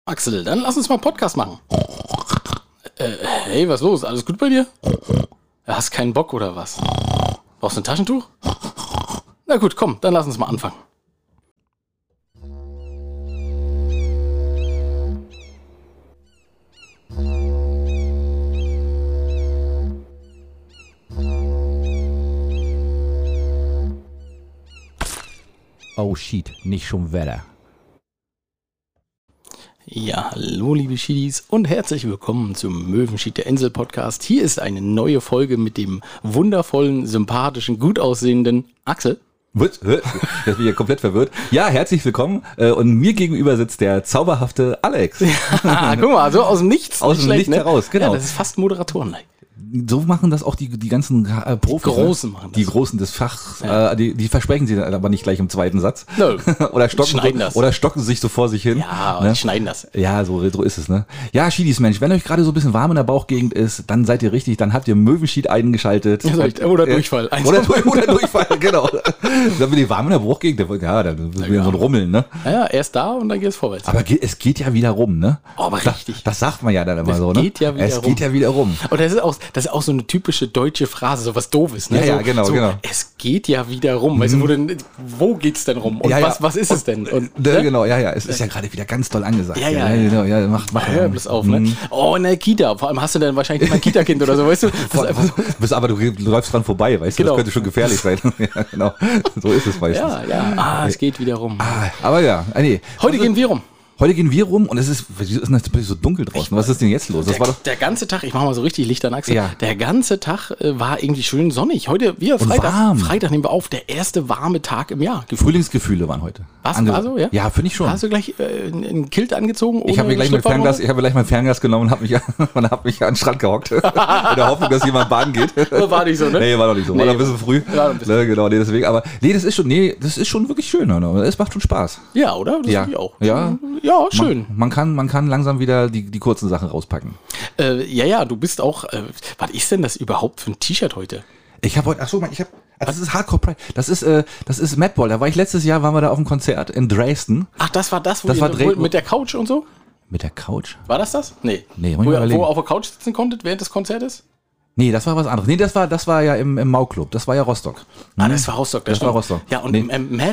Axel, dann lass uns mal einen Podcast machen. Hey, was los? Alles gut bei dir? Hast keinen Bock oder was? Brauchst du ein Taschentuch? Na gut, komm, dann lass uns mal anfangen. Oh shit, nicht schon Wetter. Ja, hallo liebe Schiedis und herzlich willkommen zum Möwenschied der Insel Podcast. Hier ist eine neue Folge mit dem wundervollen, sympathischen, gut aussehenden Axel. Jetzt bin ich ja komplett verwirrt. Ja, herzlich willkommen. Und mir gegenüber sitzt der zauberhafte Alex. Ja, guck mal, so aus dem Nichts. Aus dem schlecht, Nichts heraus, genau. Ja, das ist fast Moderatoren-like. So machen das auch die ganzen Profis. Die Großen machen das. Die Großen des Fachs. Ja. Die versprechen sie dann aber nicht gleich im zweiten Satz. No. oder stocken sich so vor sich hin. Ja, und schneiden das. Ja, so ist es, ne? Ja, Schiedis, Mensch, wenn euch gerade so ein bisschen warm in der Bauchgegend ist, dann seid ihr richtig, dann habt ihr Möwenschied eingeschaltet. Oder Durchfall. Oder Durchfall, genau. Dann bin ich warm in der Bauchgegend, ja, dann wird wieder so ein Rummeln, ne? Ja, erst da und dann geht es vorwärts. Aber es geht ja wieder rum, ne? Oh, aber richtig. Das sagt man ja dann immer so, ne? Geht ja wieder es geht ja wieder rum. Und das ist auch so eine typische deutsche Phrase, so was Doofes, ne? Ja, so, genau, so, genau. Es geht ja wieder rum. Weißt du, wo geht's denn rum? Und ja, was ist es denn? Und, genau, es ist ja gerade wieder ganz toll angesagt. Genau, mach hör bloß auf, ne? Oh, in der Kita. Vor allem hast du dann wahrscheinlich immer ein Kita-Kind oder so, weißt du? Aber du läufst dran vorbei, weißt du? Genau. Das könnte schon gefährlich sein. Ja, genau. So ist es meistens. Ja. Es geht wieder rum. Aber ja, nee. Heute gehen wir rum. Heute gehen wir rum und es ist natürlich so dunkel draußen. Was ist denn jetzt los? Der ganze Tag, ich mache mal so richtig Licht an Axel, ja. Der ganze Tag war irgendwie schön sonnig. Heute, Freitag nehmen wir auf, der erste warme Tag im Jahr. Frühlingsgefühle waren heute. Was war so, ja? Ja, finde ich schon. Hast du gleich ein Kilt angezogen? Ich habe gleich mein Fernglas genommen und habe mich an den Strand gehockt. In der Hoffnung, dass jemand baden geht. War nicht so, ne? Nee, war doch nicht so. War noch ein bisschen früh. Ja, ein bisschen. Ne, genau, deswegen. Aber das ist schon wirklich schön. Es macht schon Spaß. Ja, oder? Das finde ich auch. Ja, schön. Man kann langsam wieder die kurzen Sachen rauspacken. Du bist auch, was ist denn das überhaupt für ein T-Shirt heute? Ich habe heute, das ist Hardcore Pride. Das ist Madball. Da waren wir da auf dem Konzert in Dresden. Ach, das war das, mit der Couch und so? Mit der Couch? War das? Nee. Wo ihr auf der Couch sitzen konntet während des Konzertes? Nee, das war was anderes. Nee, das war ja im Mau-Club. Das war ja Rostock. Das war Rostock. Das war Rostock. Ja, und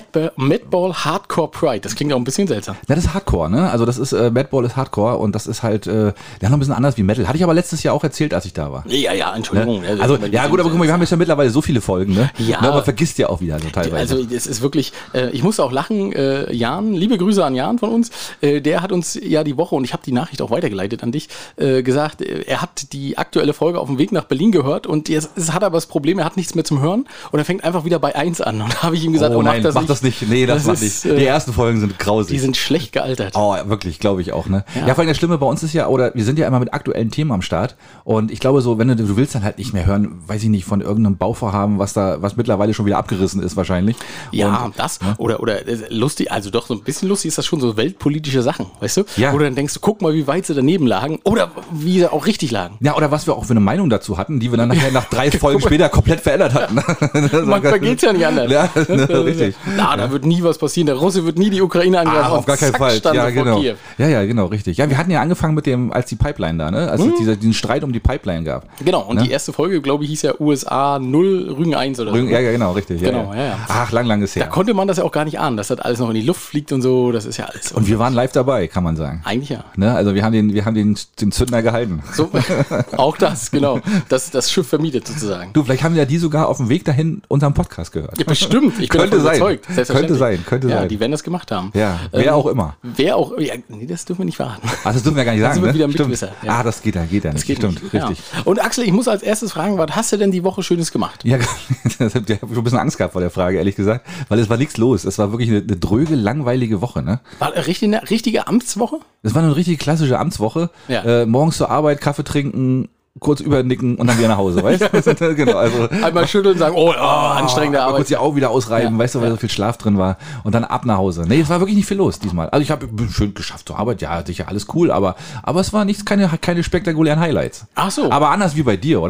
Madball Hardcore Pride. Das klingt auch ein bisschen seltsam. Ja, das ist Hardcore, ne? Also das ist, Madball ist Hardcore und das ist halt, der noch ein bisschen anders wie Metal. Hatte ich aber letztes Jahr auch erzählt, als ich da war. Ja, Entschuldigung. Ne? Also, ja gut, aber guck mal, wir haben jetzt ja mittlerweile so viele Folgen, ne? Ja. Ne, man vergisst ja auch wieder so teilweise. Also es ist wirklich, ich muss auch lachen, Jan, liebe Grüße an Jan von uns, der hat uns ja die Woche, und ich habe die Nachricht auch weitergeleitet an dich, gesagt, er hat die aktuelle Folge auf dem Weg nach Berlin gehört und es hat aber das Problem, er hat nichts mehr zum Hören und er fängt einfach wieder bei 1 an. Und da habe ich ihm gesagt, mach das nicht. Nee, das macht nicht. Die ersten Folgen sind grausig. Die sind schlecht gealtert. Oh, wirklich, glaube ich auch, ne? Ja, vor allem das Schlimme bei uns ist ja, wir sind ja immer mit aktuellen Themen am Start und ich glaube so, wenn du willst dann halt nicht mehr hören, weiß ich nicht, von irgendeinem Bauvorhaben, was mittlerweile schon wieder abgerissen ist wahrscheinlich. Ja, und das, ne? oder lustig, also doch so ein bisschen lustig ist das schon, so weltpolitische Sachen, weißt du? Ja. Wo du dann denkst, guck mal, wie weit sie daneben lagen oder wie sie auch richtig lagen. Ja, oder was wir auch für eine Meinung dazu hatten, die wir dann nachher nach 3 Folgen später komplett verändert hatten. Manchmal geht's ja nicht anders. Ja, richtig. Da wird nie was passieren. Der Russe wird nie die Ukraine angreifen. Auf gar keinen Fall. Ja, genau. Ja, genau, richtig. Ja, wir hatten ja angefangen mit als die Pipeline da, ne? Als es diesen Streit um die Pipeline gab. Genau, und die erste Folge, glaube ich, hieß ja USA 0, Rügen 1 oder so. Ja, genau, richtig. Genau, ja. Ach, lang ist her. Da konnte man das ja auch gar nicht ahnen, dass das alles noch in die Luft fliegt und so. Das ist ja alles. Und wir waren live dabei, kann man sagen. Eigentlich ja. Ne? Also wir haben den Zündner gehalten. So, auch das, genau. Das Schiff vermietet sozusagen. Du, vielleicht haben ja die sogar auf dem Weg dahin unseren Podcast gehört. Ja, bestimmt. Ich bin davon überzeugt. Könnte sein. Ja, die werden das gemacht haben. Ja, wer auch immer. Nee, das dürfen wir nicht verraten. Ach, das dürfen wir gar nicht sagen, sind wir ne? wieder Mitwisser. Ja. Das geht nicht. Das geht Stimmt, nicht. richtig. Ja. Und Axel, ich muss als erstes fragen, was hast du denn die Woche Schönes gemacht? Ja, ich habe schon ein bisschen Angst gehabt vor der Frage, ehrlich gesagt, weil es war nichts los. Es war wirklich eine dröge, langweilige Woche, ne? War eine richtige Amtswoche? Es war eine richtig klassische Amtswoche. Ja. Morgens zur Arbeit, Kaffee trinken, kurz übernicken und dann wieder nach Hause, weißt du? Genau, also einmal schütteln und sagen, anstrengende Arbeit. Kurz die Augen wieder ausreiben, weißt du, weil so viel Schlaf drin war und dann ab nach Hause. Nee, es war wirklich nicht viel los diesmal. Also ich habe schön geschafft zur Arbeit, ja, sicher alles cool, aber es war keine spektakulären Highlights. Ach so. Aber anders wie bei dir, oder?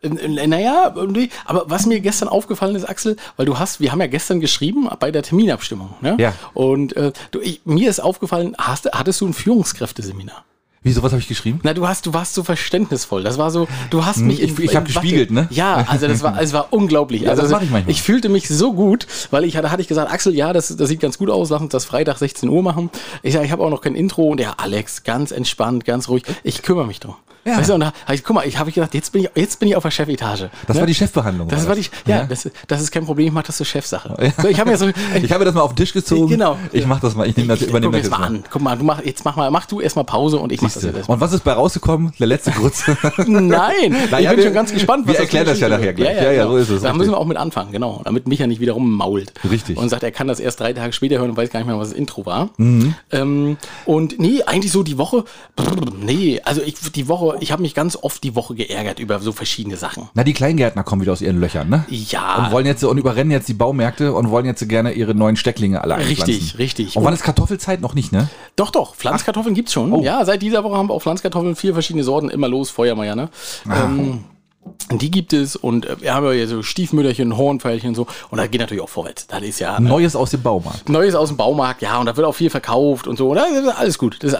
Naja, nee, aber was mir gestern aufgefallen ist, Axel, weil wir haben ja gestern geschrieben bei der Terminabstimmung, ne? Ja. Und mir ist aufgefallen, hattest du ein Führungskräfteseminar? Wieso, was habe ich geschrieben? Na, du warst so verständnisvoll. Das war so, du hast mich Ich habe gespiegelt, ne? Ja, also es war unglaublich. Ja, also das mache ich manchmal. Ich fühlte mich so gut, weil da hatte ich gesagt, Axel, ja, das sieht ganz gut aus, lass uns das Freitag 16 Uhr machen. Ich sage, ich habe auch noch kein Intro und ja, Alex, ganz entspannt, ganz ruhig. Ich kümmere mich drum. Ja. Weißt du, und da habe ich gedacht, jetzt bin ich auf der Chefetage. Das war die Chefbehandlung. Das ist kein Problem, ich mache das zur Chefsache. Ja. So, ich habe mir das mal auf den Tisch gezogen. Genau. Ich mache das mal, ich übernehme das jetzt mal an. Guck mal, mach du erstmal Pause und ich mache das jetzt erstmal. Und was ist bei rausgekommen? Der letzte Grutz. Nein, ich bin schon ganz gespannt, was wir erklären das ja nachher gleich. Ja, genau. So ist es. Da müssen wir auch mit anfangen, genau. Damit Micha nicht wiederum mault. Richtig. Und sagt, er kann das erst 3 Tage später hören und weiß gar nicht mehr, was das Intro war. Und nee, eigentlich so die Woche, ich habe mich ganz oft die Woche geärgert über so verschiedene Sachen. Na, die Kleingärtner kommen wieder aus ihren Löchern, ne? Ja. Und überrennen jetzt die Baumärkte und wollen jetzt gerne ihre neuen Stecklinge alle einpflanzen. Richtig. Und wann ist Kartoffelzeit? Noch nicht, ne? Doch. Pflanzkartoffeln gibt's schon. Oh. Ja, seit dieser Woche haben wir auch Pflanzkartoffeln, 4 verschiedene Sorten, immer los, Feuermeier, ne? Die gibt es und wir haben ja so Stiefmütterchen, Hornpfeilchen und so. Und da geht natürlich auch vorwärts. Das ist ja Neues aus dem Baumarkt. Neues aus dem Baumarkt, ja. Und da wird auch viel verkauft und so. Und das ist alles gut. Da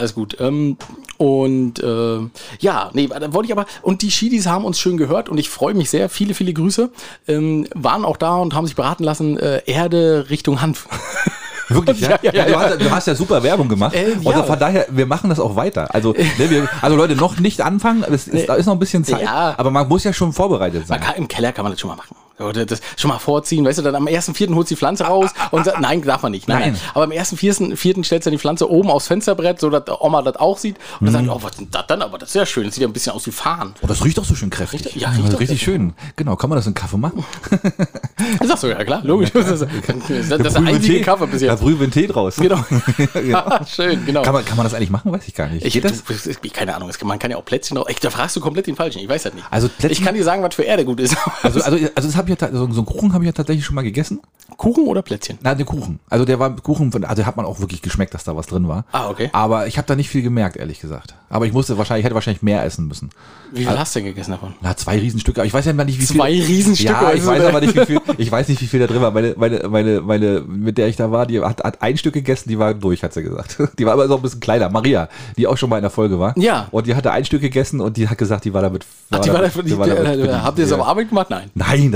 wollte ich aber. Und die Schiedis haben uns schön gehört und ich freue mich sehr. Viele, viele Grüße. Waren auch da und haben sich beraten lassen. Erde Richtung Hanf. Wirklich, ja? Du hast ja super Werbung gemacht. Und von daher, wir machen das auch weiter. Also Leute, noch nicht anfangen, da ist noch ein bisschen Zeit, aber man muss ja schon vorbereitet sein. Im Keller kann man das schon mal machen. Oder das schon mal vorziehen, weißt du, dann am 1.4. holst du die Pflanze raus und sagt, nein, darf man nicht. Nein. Aber am 1.4. stellst du die Pflanze oben aufs Fensterbrett, so dass Oma das auch sieht und dann sagt, oh, was ist denn das dann? Aber das ist ja schön, das sieht ja ein bisschen aus wie Farn. Oh, das riecht doch so schön kräftig. Riecht richtig schön. Genau, kann man das in Kaffee machen? Das sagst du ja, klar, logisch. Das ist der einzige Kaffee bis jetzt. Da brühen wir einen Tee draus. Genau. Schön, genau. Kann man das eigentlich machen? Weiß ich gar nicht. Geht das? Keine Ahnung, man kann ja auch Plätzchen drauf. Da fragst du komplett den Falschen, ich weiß das nicht. Also ich kann dir sagen, was für Erde gut ist. Also das habe ich ja, so einen Kuchen habe ich ja tatsächlich schon mal gegessen. Kuchen oder Plätzchen? Na, den Kuchen. Also der war Kuchen, also hat man auch wirklich geschmeckt, dass da was drin war. Ah, okay. Aber ich habe da nicht viel gemerkt, ehrlich gesagt. Aber ich hätte wahrscheinlich mehr essen müssen. Wie viel hast du denn gegessen davon? Na, 2 Riesenstücke. Aber ich weiß ja nicht, wie viel. 2 Riesenstücke? Ja, ich weiß aber nicht, wie viel. Ich weiß nicht, wie viel da drin war. Meine, mit der ich da war, die hat 1 Stück gegessen, die war durch, hat sie gesagt. Die war aber so ein bisschen kleiner. Maria, die auch schon mal in der Folge war. Ja. Und die hatte 1 Stück gegessen und die hat gesagt, die war damit. Habt ihr das auf Arbeit gemacht? Nein. Nein.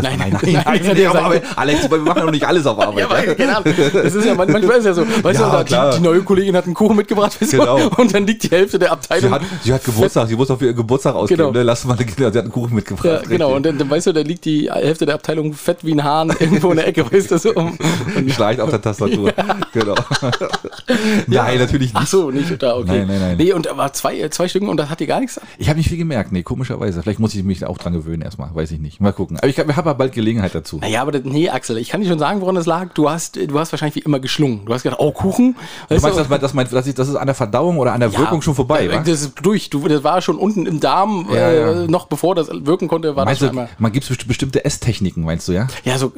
Alex, wir machen doch nicht alles auf Arbeit. Ja, aber, genau. Das ist ja manchmal ist ja so. Weißt du, die neue Kollegin hat einen Kuchen mitgebracht, genau. Und dann liegt die Hälfte der Abteilung. Sie hat Geburtstag, sie muss auf ihren Geburtstag ausgeben, genau. Ne? Lass mal, sie hat einen Kuchen mitgebracht. Ja, genau, und dann weißt du, da liegt die Hälfte der Abteilung fett wie ein Hahn irgendwo in der Ecke, weißt du, so. Und schleicht auf der Tastatur. Ja. Genau. Nein, natürlich nicht. Ach so, nicht da, okay. Nein. Nee, und aber zwei Stücken und das hat dir gar nichts? Ich habe nicht viel gemerkt, nee, komischerweise. Vielleicht muss ich mich auch dran gewöhnen erstmal, weiß ich nicht. Mal gucken. Aber ich habe ja bald Gelegenheit dazu. Naja, aber Axel, ich kann dir schon sagen, woran das lag. Du hast wahrscheinlich wie immer geschlungen. Du hast gedacht, oh, Kuchen. Du meinst, das ist an der Verdauung oder an der Wirkung schon vorbei, wa? Das ist durch. Das war schon unten im Darm, noch bevor das wirken konnte, war meinst das du, schon einmal. Man gibt bestimmte Esstechniken, meinst du, ja? Ja, so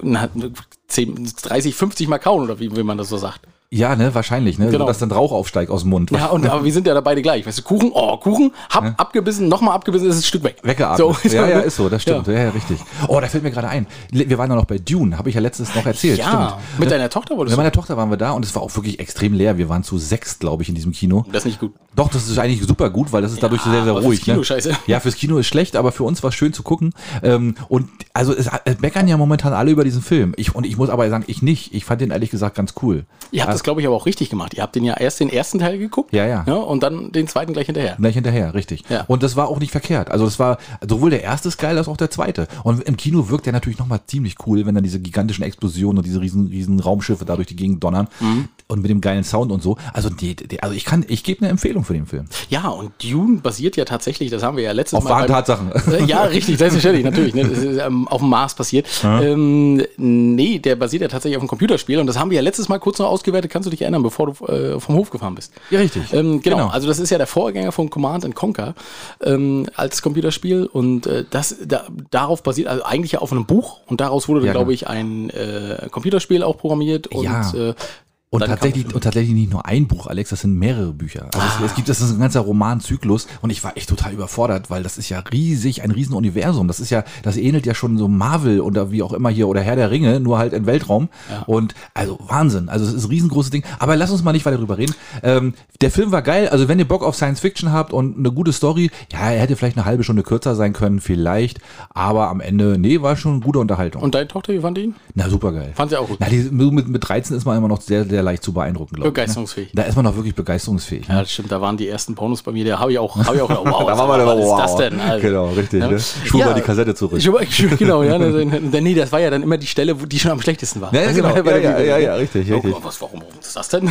30, 50 Mal kauen, oder wie man das so sagt. Ja, ne, wahrscheinlich, ne, genau. Dass dann Rauch aufsteigt aus dem Mund. Ja, aber wir sind ja da beide gleich. Weißt du, Kuchen, abgebissen, nochmal abgebissen, ist ein Stück weg. Weggeatmet. So. Ja, ist so, das stimmt. Ja, richtig. Oh, da fällt mir gerade ein. Wir waren ja noch bei Dune, habe ich ja letztens noch erzählt. Ja, stimmt. Mit deiner Tochter wolltest du? Mit meiner Tochter waren wir da und es war auch wirklich extrem leer. Wir waren zu 6, glaube ich, in diesem Kino. Das ist nicht gut. Doch, das ist eigentlich super gut, weil das ist dadurch sehr, sehr ruhig. Fürs Kino scheiße. Ja, fürs Kino ist schlecht, aber für uns war es schön zu gucken. Und also es meckern ja momentan alle über diesen Film. Ich muss aber sagen, ich nicht. Ich fand den ehrlich gesagt ganz cool. Ihr habt das, glaube ich, aber auch richtig gemacht. Ihr habt den ja erst den ersten Teil geguckt. Ja. Und dann den zweiten gleich hinterher. Gleich hinterher, richtig. Ja. Und das war auch nicht verkehrt. Also das war sowohl der erste ist geil als auch der zweite. Und im Kino wirkt der natürlich nochmal ziemlich cool, wenn dann diese gigantischen Explosionen und diese riesen Raumschiffe da durch die Gegend donnern. Mhm. Und mit dem geilen Sound und so. Also ich gebe eine Empfehlung für den Film. Ja, und Dune basiert ja tatsächlich, das haben wir ja letztes Mal. Auf wahren Tatsachen. Ja, richtig, selbstverständlich, natürlich. Ne, das ist auf dem Mars passiert. Nee, der basiert ja tatsächlich auf einem Computerspiel. Und das haben wir ja letztes Mal kurz noch ausgewertet, kannst du dich erinnern, bevor du vom Hof gefahren bist. Ja, richtig. Genau, also das ist ja der Vorgänger von Command & Conquer als Computerspiel. Und darauf basiert, also eigentlich ja auf einem Buch. Und daraus wurde dann, glaube ich, ein Computerspiel auch programmiert. Und Und tatsächlich nicht nur ein Buch, Alex, das sind mehrere Bücher. Also das ist ein ganzer Romanzyklus und ich war echt total überfordert, weil das ist ja riesig, ein Riesenuniversum. Das ähnelt ja schon so Marvel oder wie auch immer hier oder Herr der Ringe, nur halt im Weltraum. Ja. Und also Wahnsinn, also es ist ein riesengroßes Ding. Aber lass uns mal nicht weiter drüber reden. Der Film war geil, also wenn ihr Bock auf Science Fiction habt und eine gute Story, ja, er hätte vielleicht eine halbe Stunde kürzer sein können, vielleicht, aber am Ende, nee, war schon eine gute Unterhaltung. Und deine Tochter, wie fand die ihn? Na, super geil. Fand sie auch gut? Na, mit 13 ist man immer noch sehr, sehr leicht zu beeindrucken, glaube ich. Begeisterungsfähig. Ne? Da ist man noch wirklich begeisterungsfähig. Ne? Ja, das stimmt, da waren die ersten Pornos bei mir, da habe ich auch wow, da war man was wow. ist das denn? Also, genau, richtig. Ja. Ne? Spul mal die Kassette zurück. Genau, ja. Nee, das war ja dann immer die Stelle, die schon am schlechtesten war. Ja, genau. Ja, richtig. Warum ist das denn?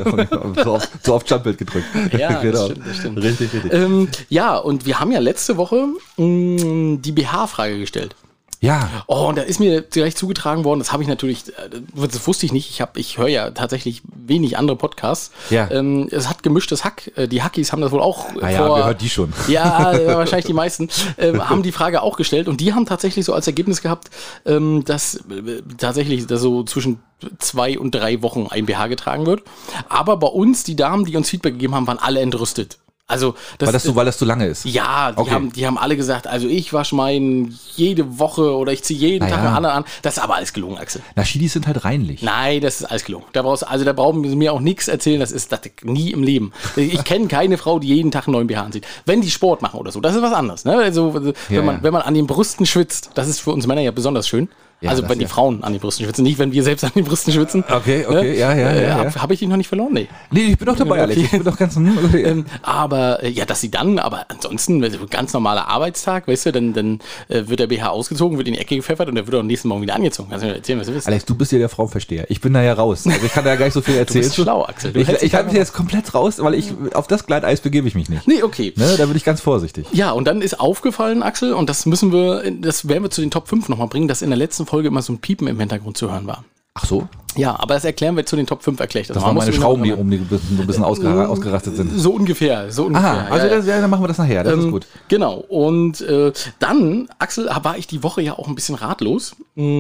Zu oft Jumpbild gedrückt. Ja, genau. Das stimmt. Richtig. Ja, und wir haben ja letzte Woche die BH-Frage gestellt. Ja. Oh, und da ist mir gleich zugetragen worden, das habe ich natürlich, das wusste ich nicht, ich höre ja tatsächlich wenig andere Podcasts. Ja. Es hat gemischtes Hack, die Hackies haben das wohl auch wer hört die schon? Ja, wahrscheinlich die meisten, haben die Frage auch gestellt und die haben tatsächlich so als Ergebnis gehabt, dass tatsächlich so zwischen 2 und 3 Wochen ein BH getragen wird. Aber bei uns, die Damen, die uns Feedback gegeben haben, waren alle entrüstet. Also, weil das zu lange ist? Ja, die haben alle gesagt, also ich wasche meinen jede Woche oder ich ziehe jeden Tag einen anderen an. Das ist aber alles gelogen, Axel. Na, Schiedis sind halt reinlich. Nein, das ist alles gelogen. Da brauchen sie mir auch nichts erzählen, das nie im Leben. Ich kenne keine Frau, die jeden Tag einen neuen BH anzieht. Wenn die Sport machen oder so, das ist was anderes. Ne? Also, wenn man an den Brüsten schwitzt, das ist für uns Männer ja besonders schön. Ja, also wenn die Frauen an den Brüsten schwitzen, nicht wenn wir selbst an den Brüsten schwitzen. Okay, ja. Habe ich dich noch nicht verloren? Nee. Nee, ich bin doch dabei, Alex. Ich bin doch ganz aber ansonsten, ganz normaler Arbeitstag, weißt du, dann wird der BH ausgezogen, wird in die Ecke gepfeffert und der wird am nächsten Morgen wieder angezogen. Kannst du mir erzählen, was du willst? Alex, du bist ja der Frauenversteher. Ich bin da ja raus. Also ich kann da ja gar nicht so viel erzählen. Du bist schlau, Axel. Ich halte mich jetzt komplett raus, weil auf das Glatteis begebe ich mich nicht. Nee, okay. Ne, da bin ich ganz vorsichtig. Ja, und dann ist aufgefallen, Axel, und das werden wir zu den Top 5 nochmal bringen, dass in der letzten Folge immer so ein Piepen im Hintergrund zu hören war. Ach so? Ja, aber das erklären wir zu den Top 5 erklärt. Das waren meine Schrauben, die ein bisschen ausgerastet sind. So ungefähr. Aha, also dann machen wir das nachher, das ist gut. Genau, und dann, Axel, war ich die Woche ja auch ein bisschen ratlos,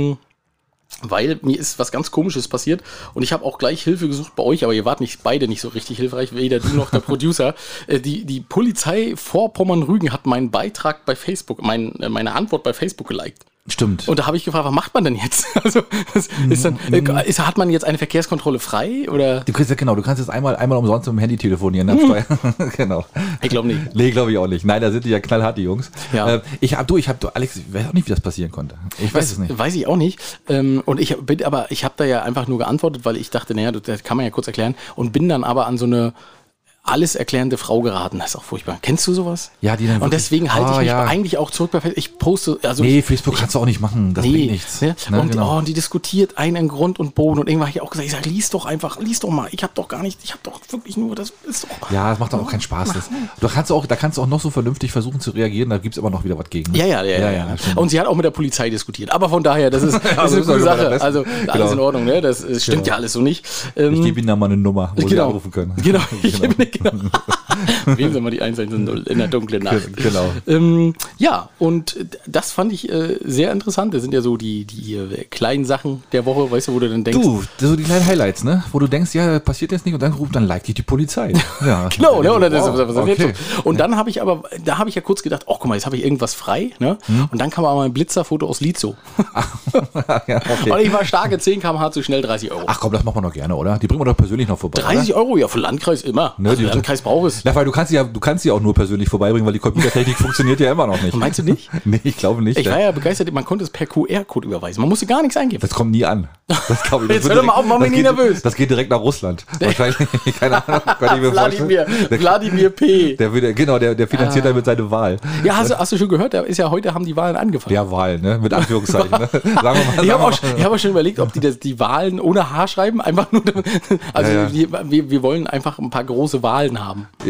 weil mir ist was ganz Komisches passiert und ich habe auch gleich Hilfe gesucht bei euch, aber ihr wart beide nicht so richtig hilfreich, weder du noch der Producer. Die Polizei Vorpommern-Rügen hat meinen Beitrag bei Facebook, meine Antwort bei Facebook geliked. Stimmt. Und da habe ich gefragt, was macht man denn jetzt? Also hat man jetzt eine Verkehrskontrolle frei? Oder? Du kannst jetzt einmal umsonst mit dem Handy telefonieren. Genau. Ich glaube nicht. Nee, glaube ich auch nicht. Nein, da sind die ja knallhart, die Jungs. Ja. Alex, ich weiß auch nicht, wie das passieren konnte. Ich weiß es nicht. Weiß ich auch nicht. Und ich habe da ja einfach nur geantwortet, weil ich dachte, naja, das kann man ja kurz erklären. Und bin dann aber an so eine alles erklärende Frau geraten. Das ist auch furchtbar. Kennst du sowas? Ja, die dann und deswegen halte ich mich eigentlich auch zurück bei Facebook. Ich poste, Facebook kannst du auch nicht machen. Das bringt nichts. Ne? Und die diskutiert einen Grund und Boden und irgendwann habe ich auch gesagt, lies doch mal. Ich habe doch wirklich nur, das ist doch. Ja, das macht doch auch keinen Spaß. Da kannst du auch noch so vernünftig versuchen zu reagieren, da gibt es aber noch wieder was gegen. Ne? Ja. Und sie hat auch mit der Polizei diskutiert. Aber von daher, das ist eine gute Sache. Also alles in Ordnung, ne? Das stimmt ja alles so nicht. Ich gebe Ihnen da mal eine Nummer, wo Sie anrufen können. Genau. Wählen Sie mal die 110 in der dunklen Nacht. Genau. Ja, und das fand ich sehr interessant. Das sind ja so die kleinen Sachen der Woche, weißt du, wo du dann denkst. So die kleinen Highlights, ne? Wo du denkst, ja, passiert jetzt nicht und dann liked dich die Polizei. Ja. Genau, ne? Oder und dann habe ich ja kurz gedacht, guck mal, jetzt habe ich irgendwas frei, ne? Und dann kam aber ein Blitzerfoto aus Lizo. Ja, okay. Und ich war starke 10 km/h zu schnell, 30 €. Ach komm, das machen wir noch gerne, oder? Die bringen wir doch persönlich noch vorbei. 30 €, ja, für Landkreis immer. Ne, also Landkreis braucht es. Ja, weil du kannst sie auch nur persönlich vorbeibringen, weil die Computertechnik funktioniert ja immer noch nicht. Meinst du nicht? Nee, ich glaube nicht. Ich war ja begeistert, man konnte es per QR-Code überweisen. Man musste gar nichts eingeben. Das kommt nie an. Das glaube ich. Jetzt hör doch mal auf, mach mich nicht nervös. Das geht direkt nach Russland. Wahrscheinlich, keine Ahnung. Vladimir P. Der finanziert damit seine Wahl. Ja, hast du schon gehört, heute haben die Wahlen angefangen. Ja, Wahlen, ne? Mit Anführungszeichen. Ne? Sagen wir mal. Ich habe auch schon überlegt, ob die Wahlen ohne H schreiben, einfach nur, wir wollen einfach ein paar große Wahlen haben.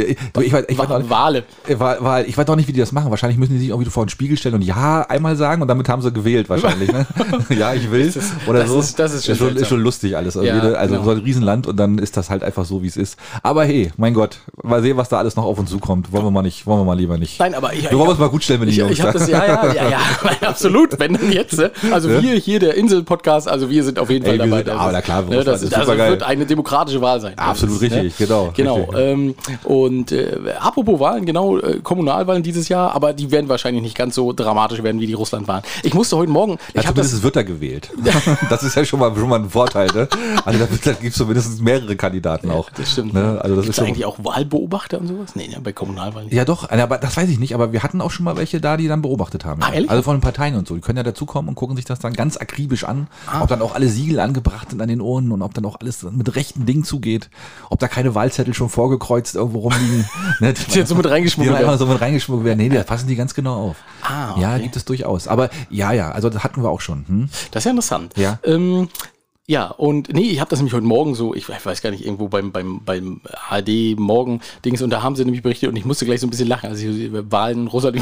Ich weiß auch nicht, Wale. ich weiß auch nicht, wie die das machen. Wahrscheinlich müssen die sich irgendwie vor den Spiegel stellen und ja einmal sagen und damit haben sie gewählt wahrscheinlich. Ne? Ja, ich will. Oder so. Das ist schon lustig alles. Ja, also genau. so ein Riesenland und dann ist das halt einfach so, wie es ist. Aber hey, mein Gott, mal sehen, was da alles noch auf uns zukommt. Wollen wir mal lieber nicht. Nein, aber wir wollen es mal gut stellen mit den Jungs. Ich habe das, ja, absolut, wenn denn jetzt. Ne? Also wir hier, der Insel-Podcast, also wir sind auf jeden Fall dabei. Na klar, das wird eine demokratische Wahl sein. Absolut richtig, genau. Genau. Und apropos Wahlen, genau, Kommunalwahlen dieses Jahr, aber die werden wahrscheinlich nicht ganz so dramatisch werden wie die Russlandwahlen. Ich musste heute Morgen. Zumindest wird er gewählt. Das ist ja schon mal ein Vorteil. Ne? Also da gibt es zumindest mehrere Kandidaten auch. Das stimmt. Ne? Also Gibt es eigentlich auch Wahlbeobachter und sowas? Nee, bei Kommunalwahlen nicht. Ja doch, aber das weiß ich nicht, aber wir hatten auch schon mal welche da, die dann beobachtet haben. Ah, ehrlich? Also von den Parteien und so. Die können ja dazukommen und gucken sich das dann ganz akribisch an, ob dann auch alle Siegel angebracht sind an den Urnen und ob dann auch alles mit rechten Dingen zugeht, ob da keine Wahlzettel schon vorgekreuzt irgendwo rumliegen. Ne, die jetzt so mit reingeschmuggelt werden. So mit reingeschmuggelt werden. Nee, da passen die ganz genau auf. Okay. Ja, gibt es durchaus. Aber ja, also das hatten wir auch schon. Das ist ja interessant. Ja. Ja, und nee, ich habe das nämlich heute Morgen so, ich weiß gar nicht, irgendwo beim ARD Morgen-Dings, und da haben sie nämlich berichtet und ich musste gleich so ein bisschen lachen, also Wahlen in Russland.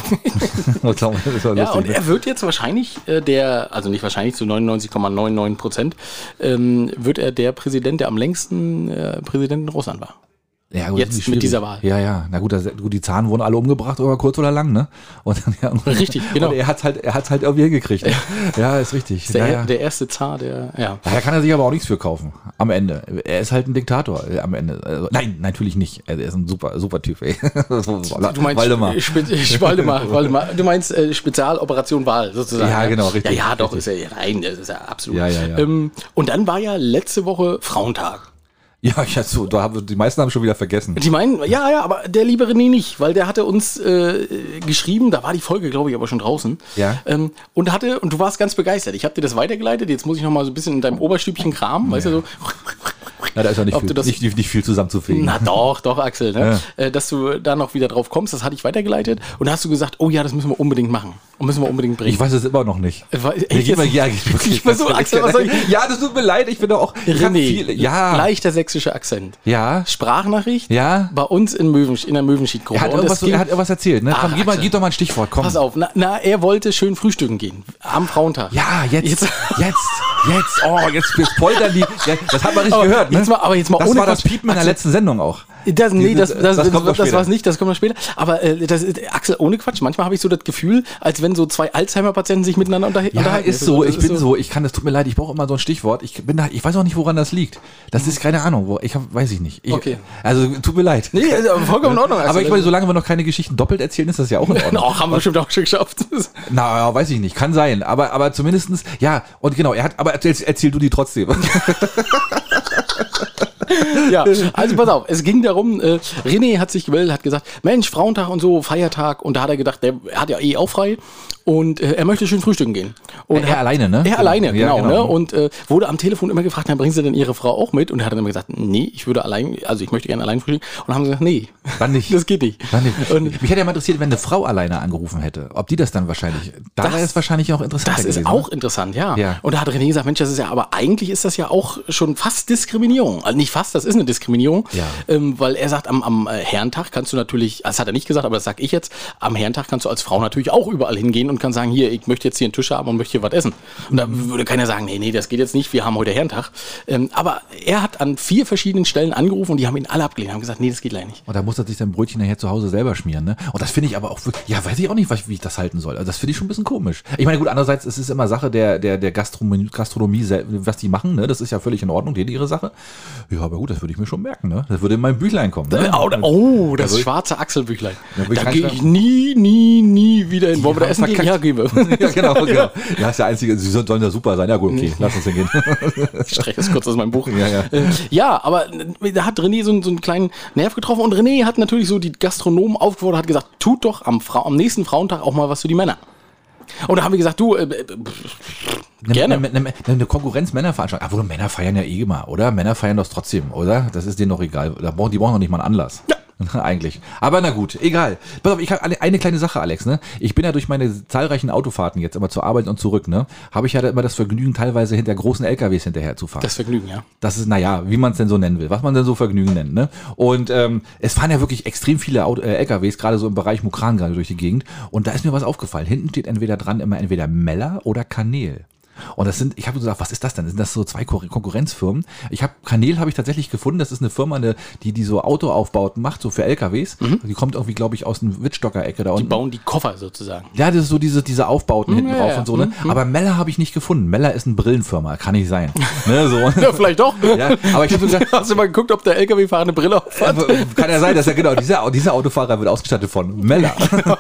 Ja, und er wird jetzt wahrscheinlich also nicht wahrscheinlich, zu 99,99%, wird er der Präsident, der am längsten Präsident in Russland war. Ja, gut, jetzt mit dieser Wahl. Ja. Na gut, die Zahlen wurden alle umgebracht, oder kurz oder lang, ne? Und dann, richtig, genau. Und er hat's halt irgendwie hingekriegt. Ne? Ja, ist richtig. Ist der erste Zar, ja. Daher kann er sich aber auch nichts für kaufen. Am Ende. Er ist halt ein Diktator am Ende. Also, nein, natürlich nicht. Er ist ein super Typ, ey. Du meinst Waldemar. Waldemar. Du meinst Spezialoperation Wahl, sozusagen. Ja, genau, richtig. Ja, doch, richtig. das ist ja absolut. Ja. Und dann war ja letzte Woche Frauentag. Ja, die meisten haben schon wieder vergessen. Die meinen, ja, aber der liebe René nicht, weil der hatte uns geschrieben, da war die Folge, glaube ich, aber schon draußen. Ja. Und du warst ganz begeistert. Ich habe dir das weitergeleitet, jetzt muss ich noch mal so ein bisschen in deinem Oberstübchen kramen, weißt du, so. Na, da ist ja nicht viel zusammenzufegen. Na doch, Axel, ne? Ja. Dass du da noch wieder drauf kommst, das hatte ich weitergeleitet. Und da hast du gesagt, oh ja, das müssen wir unbedingt machen. Und müssen wir unbedingt bringen. Ich weiß es immer noch nicht. Ich versuche, Axel, was soll ich? Ja, das tut mir leid, ich bin doch auch... René, leichter sächsischer Akzent. Ja. Sprachnachricht. Ja. Bei uns in der Möwenschied-Gruppe. Er hat irgendwas erzählt, ne? Komm, gib doch mal ein Stichwort, komm. Pass auf, er wollte schön frühstücken gehen. Am Frauentag. Ja, jetzt. Oh, jetzt poltern die. Ja, das hat man nicht gehört, ne? Jetzt mal das ohne war das Piepen in der letzten Sendung auch. Das war es nicht, das kommt noch später. Aber Axel, ohne Quatsch, manchmal habe ich so das Gefühl, als wenn so zwei Alzheimer-Patienten sich miteinander unterhalten. Ja, ist so, das tut mir leid, ich brauche immer so ein Stichwort. Ich weiß auch nicht, woran das liegt. Das ist keine Ahnung, weiß ich nicht. Okay. Also, tut mir leid. Nee, vollkommen in Ordnung. Aber ich meine, solange wir noch keine Geschichten doppelt erzählen, ist das ja auch in Ordnung. Haben wir bestimmt auch schon geschafft. Na, weiß ich nicht, kann sein. Aber zumindestens, ja, und genau, aber erzähl du die trotzdem. Ja, also pass auf, es ging darum, René hat sich gemeldet, hat gesagt, Mensch, Frauentag und so, Feiertag, und da hat er gedacht, der hat ja auch frei und er möchte schön frühstücken gehen. Und er alleine, ne? Er alleine, ja, genau. Ne? Und wurde am Telefon immer gefragt, bringen Sie denn Ihre Frau auch mit? Und er hat dann immer gesagt, nee, ich möchte gerne allein frühstücken. Und dann haben sie gesagt, nee, dann nicht. Das geht nicht. Und mich hätte ja mal interessiert, wenn eine Frau alleine angerufen hätte, ob die das dann wahrscheinlich, da wäre es wahrscheinlich auch interessant. Das ist auch interessant, ja. Und da hat René gesagt, Mensch, aber eigentlich ist das ja auch schon fast Diskriminierung. Also nicht fast, das ist eine Diskriminierung, weil er sagt, am Herrentag kannst du natürlich, das hat er nicht gesagt, aber das sag ich jetzt, am Herrentag kannst du als Frau natürlich auch überall hingehen und kannst sagen, hier, ich möchte jetzt hier einen Tisch haben und möchte hier was essen. Und da würde keiner sagen, nee, das geht jetzt nicht, wir haben heute Herrentag. Aber er hat an 4 verschiedenen Stellen angerufen und die haben ihn alle abgelehnt, haben gesagt, nee, das geht leider nicht. Und da muss er sich sein Brötchen nachher zu Hause selber schmieren, ne? Und das finde ich aber auch wirklich, ja, weiß ich auch nicht, wie ich das halten soll. Also das finde ich schon ein bisschen komisch. Ich meine, gut, andererseits, es ist immer Sache der Gastronomie, was die machen, ne? Das ist ja völlig in Ordnung, die ihre Sache. Ja, aber gut, das würde ich mir schon merken, ne? Das würde in mein Büchlein kommen, ne? Oh, das schwarze Axelbüchlein. Da gehe ich nie wieder hin. Wollen wir da essen gehen? Ja, gehen wir. Ja, genau. Ja, ist der einzige, sie sollen ja super sein. Ja gut, okay, lass uns hingehen. Ich streiche das kurz aus meinem Buch. Ja, aber da hat René so einen kleinen Nerv getroffen und René hat natürlich so die Gastronomen aufgefordert, hat gesagt, tut doch am nächsten Frauentag auch mal was für die Männer. Und da haben wir gesagt, du, gerne. Eine Konkurrenz-Männerveranstaltung. Aber Männer feiern ja eh immer, oder? Männer feiern das trotzdem, oder? Das ist denen doch egal. Die brauchen doch nicht mal einen Anlass. Ja, Eigentlich. Aber na gut, egal. Pass auf, ich habe eine kleine Sache, Alex, ne? Ich bin ja durch meine zahlreichen Autofahrten jetzt immer zur Arbeit und zurück, ne? Habe ich ja immer das Vergnügen, teilweise hinter großen LKWs hinterher zu fahren. Das Vergnügen, ja. Das ist, naja, wie man es denn so nennen will, was man denn so Vergnügen nennt, ne? Und es fahren ja wirklich extrem viele LKWs, gerade so im Bereich Mukran gerade durch die Gegend. Und da ist mir was aufgefallen. Hinten steht entweder Meller oder Kanel. Und ich habe so gedacht, was ist das denn? Sind das so zwei Konkurrenzfirmen? Kanel habe ich tatsächlich gefunden. Das ist eine Firma, die so Autoaufbauten macht, so für LKWs. Die kommt irgendwie, glaube ich, aus dem Wittstocker-Ecke da unten. Die bauen die Koffer sozusagen. Ja, das ist so diese Aufbauten hinten drauf und so, ne? Aber Meller habe ich nicht gefunden. Meller ist eine Brillenfirma, kann nicht sein. Ne, so. Ja, vielleicht doch. Ja, aber ich habe so gesagt, hast du mal geguckt, ob der LKW-Fahrer eine Brille auf hat? Kann ja sein, dass er genau, dieser Autofahrer wird ausgestattet von Meller.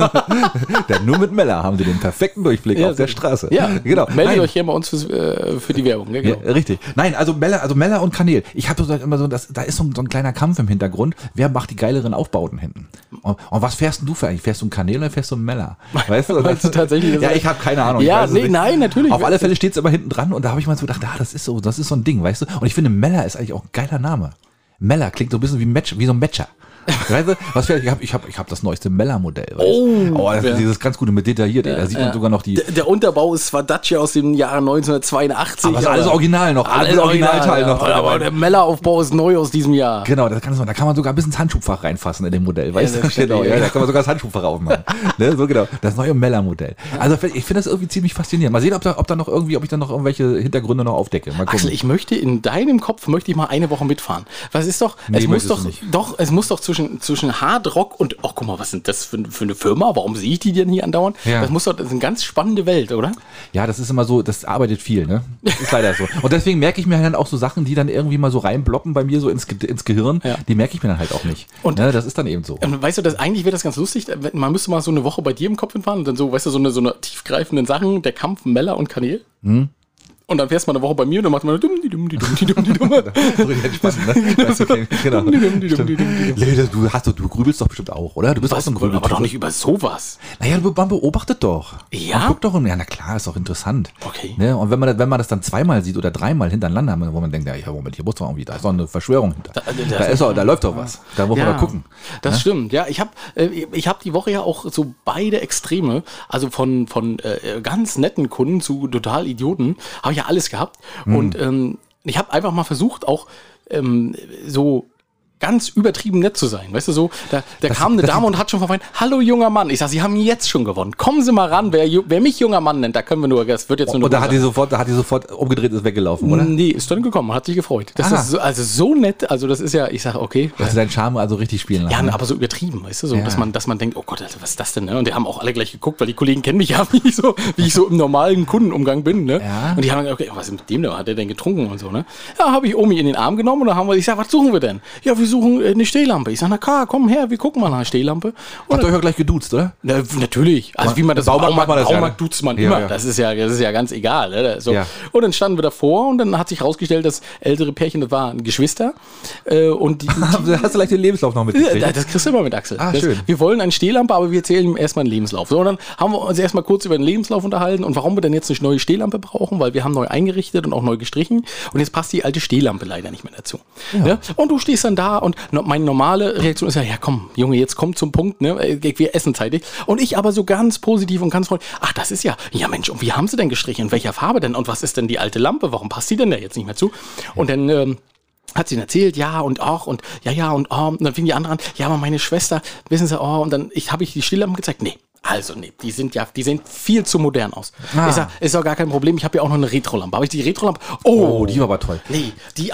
Denn nur mit Meller haben sie den perfekten Durchblick auf der Straße. Ja, genau. Meldet euch hier bei uns für die Werbung. Ne? Genau. Ja, richtig. Nein, also Meller und Kanel. Ich habe so immer so, da ist so ein kleiner Kampf im Hintergrund. Wer macht die geileren Aufbauten hinten? Und was fährst denn du für eigentlich? Fährst du einen Kanel oder fährst du einen Meller? Weißt du? Meinst du tatsächlich? Ja, ich habe keine Ahnung. Ja, nein, natürlich. Auf alle Fälle steht es immer hinten dran und da habe ich mal so gedacht, das ist so ein Ding, weißt du? Und ich finde, Meller ist eigentlich auch ein geiler Name. Meller klingt so ein bisschen wie so ein Matcher. Weißt du, ich hab das neueste Meller-Modell. Das ist dieses ganz gute mit detailliert. Da sieht man sogar noch die. Der Unterbau ist zwar Dacia aus dem Jahr 1982. Aber alles original noch. Alles Originalteil noch. Aber der Meller-Aufbau ist neu aus diesem Jahr. Genau, da kann man sogar bis ins Handschuhfach reinfassen in dem Modell. Weißt du? Genau, da kann man sogar das Handschuhfach aufmachen. Ne, so genau. Das neue Meller-Modell. Also ich finde das irgendwie ziemlich faszinierend. Mal sehen, ob ich dann noch irgendwelche Hintergründe noch aufdecke. Mal gucken. Axel, ich möchte in deinem Kopf mal eine Woche mitfahren. Was ist doch? Es muss doch zwischen Hard Rock und, guck mal, was sind das für eine Firma? Warum sehe ich die denn hier andauernd? Ja. Das ist eine ganz spannende Welt, oder? Ja, das ist immer so, das arbeitet viel, ne? Das ist leider so. Und deswegen merke ich mir dann auch so Sachen, die dann irgendwie mal so reinbloppen bei mir so ins Gehirn, die merke ich mir dann halt auch nicht. Und ne, das ist dann eben so. Und weißt du, eigentlich wäre das ganz lustig, man müsste mal so eine Woche bei dir im Kopf hinfahren und dann so, weißt du, so eine tiefgreifenden Sachen, der Kampf Meller und Kanel. Und dann fährst du mal eine Woche bei mir und dann macht man dumm. Richtig entspannt, ne? Genau. Du grübelst doch bestimmt auch, oder? Du bist auch so ein Grübel. Aber doch nicht über sowas. Naja, man beobachtet doch. Ja? Man guckt doch, ja, na klar, ist doch interessant. Okay. Ne? Und wenn man das dann zweimal sieht oder dreimal hintereinander, wo man denkt, ja, Moment, hier muss doch irgendwie, da ist doch eine Verschwörung hinter. Da läuft doch was. Da muss man mal gucken. Das stimmt. Ja, ich hab die Woche ja auch so beide Extreme, also von ganz netten Kunden zu total Idioten, habe ich ja alles gehabt. Und ich habe einfach mal versucht, auch so ganz übertrieben nett zu sein. Weißt du, so, da kam eine Dame und hat schon verweint, hallo junger Mann. Ich sag, Sie haben jetzt schon gewonnen. Kommen Sie mal ran. Wer mich junger Mann nennt, da können wir nur, das wird jetzt nur eine. Und da hat die sofort umgedreht, ist weggelaufen, oder? Nee, ist dann gekommen, hat sich gefreut. Das ist so nett, also das ist ja, ich sag, okay. Hast du deinen Charme also richtig spielen lassen? Ja, aber so übertrieben, weißt du, so, dass man denkt, oh Gott, Alter, was ist das denn, ne? Und die haben auch alle gleich geguckt, weil die Kollegen kennen mich ja, wie ich so im normalen Kundenumgang bin, ne? Ja. Und die haben gesagt, okay, was ist mit dem denn? Hat der denn getrunken und so, ne? Ja, habe ich Omi in den Arm genommen und dann ich sag, was suchen wir denn? Ja, wir suchen eine Stehlampe. Ich sag, na klar, komm her, wir gucken mal nach einer Stehlampe. Und habt ihr euch auch gleich geduzt, oder? Na, natürlich. Also wie man das Baumarkt duzt man immer. Ja. Das ist ja ganz egal. Ne? So. Ja. Und dann standen wir davor und dann hat sich rausgestellt, das ältere Pärchen, das waren Geschwister. Und hast du gleich den Lebenslauf noch mitgekriegt? Das kriegst du immer mit, Axel. Schön. Wir wollen eine Stehlampe, aber wir erzählen ihm erstmal einen Lebenslauf. So, und dann haben wir uns erstmal kurz über den Lebenslauf unterhalten und warum wir denn jetzt eine neue Stehlampe brauchen, weil wir haben neu eingerichtet und auch neu gestrichen und jetzt passt die alte Stehlampe leider nicht mehr dazu. Ja. Ja? Und du stehst dann da und meine normale Reaktion ist ja komm, Junge, jetzt komm zum Punkt, ne? Wir essen zeitig. Und ich aber so ganz positiv und ganz freundlich, ach, das ist ja Mensch, und wie haben sie denn gestrichen? In welcher Farbe denn? Und was ist denn die alte Lampe? Warum passt die denn da jetzt nicht mehr zu? Und dann hat sie ihnen erzählt, und dann fing die andere an, aber meine Schwester, wissen Sie, und dann habe ich die Stehlampen gezeigt, nee, die sehen viel zu modern aus. Ich sag, ist doch gar kein Problem, ich habe ja auch noch eine Retro-Lampe. Habe ich die Retro-Lampe? Oh, die war aber toll. Nee, die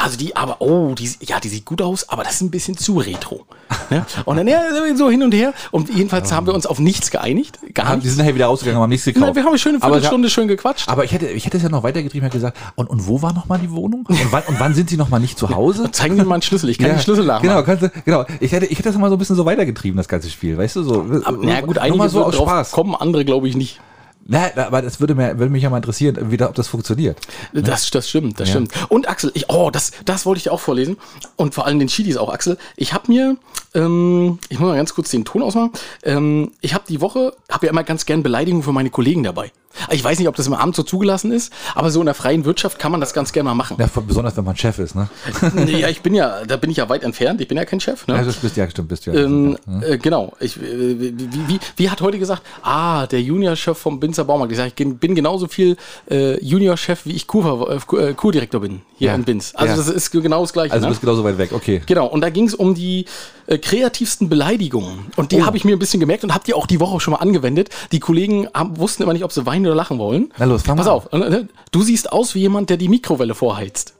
sieht gut aus, aber das ist ein bisschen zu retro. Ne? Und dann so hin und her und jedenfalls haben wir uns auf nichts geeinigt. Gar nicht. Die sind nachher wieder rausgegangen, haben nichts gekauft. Nein, wir haben eine schöne Viertelstunde schön gequatscht. Aber ich hätte es ja noch weitergetrieben, hätte gesagt, und wo war nochmal die Wohnung? Und wann sind Sie nochmal nicht zu Hause? Zeigen Sie mir mal einen Schlüssel, ich kann den Schlüssel nachmachen. Genau. Ich hätte das mal so ein bisschen so weitergetrieben, das ganze Spiel, weißt du? So, na gut, einige so aus Spaß. Kommen, andere glaube ich nicht. Na, aber das würde mich ja mal interessieren, ob das funktioniert. Das stimmt. Und Axel, das wollte ich dir auch vorlesen. Und vor allem den Schiedis auch, Axel. Ich habe mir Ich muss mal ganz kurz den Ton ausmachen. Ich habe die Woche, habe ja immer ganz gern Beleidigungen für meine Kollegen dabei. Ich weiß nicht, ob das im Amt so zugelassen ist, aber so in der freien Wirtschaft kann man das ganz gerne mal machen. Ja, besonders wenn man Chef ist, ne? Nee, ja, da bin ich ja weit entfernt. Ich bin ja kein Chef. Ne? Ja, das bist du ja. Genau. Wie hat heute gesagt, der Juniorchef vom Binzer Baumarkt. Ich sage, ich bin genauso viel Juniorchef, wie ich Kurdirektor bin hier in Binz. Also das ist genau das Gleiche. Also du bist genauso weit weg, okay. Genau, und da ging es um die kreativsten Beleidigungen. Und die habe ich mir ein bisschen gemerkt und habe die auch die Woche schon mal angewendet. Die Kollegen wussten immer nicht, ob sie weinen oder lachen wollen. Na los, fang mal Pass auf, du siehst aus wie jemand, der die Mikrowelle vorheizt.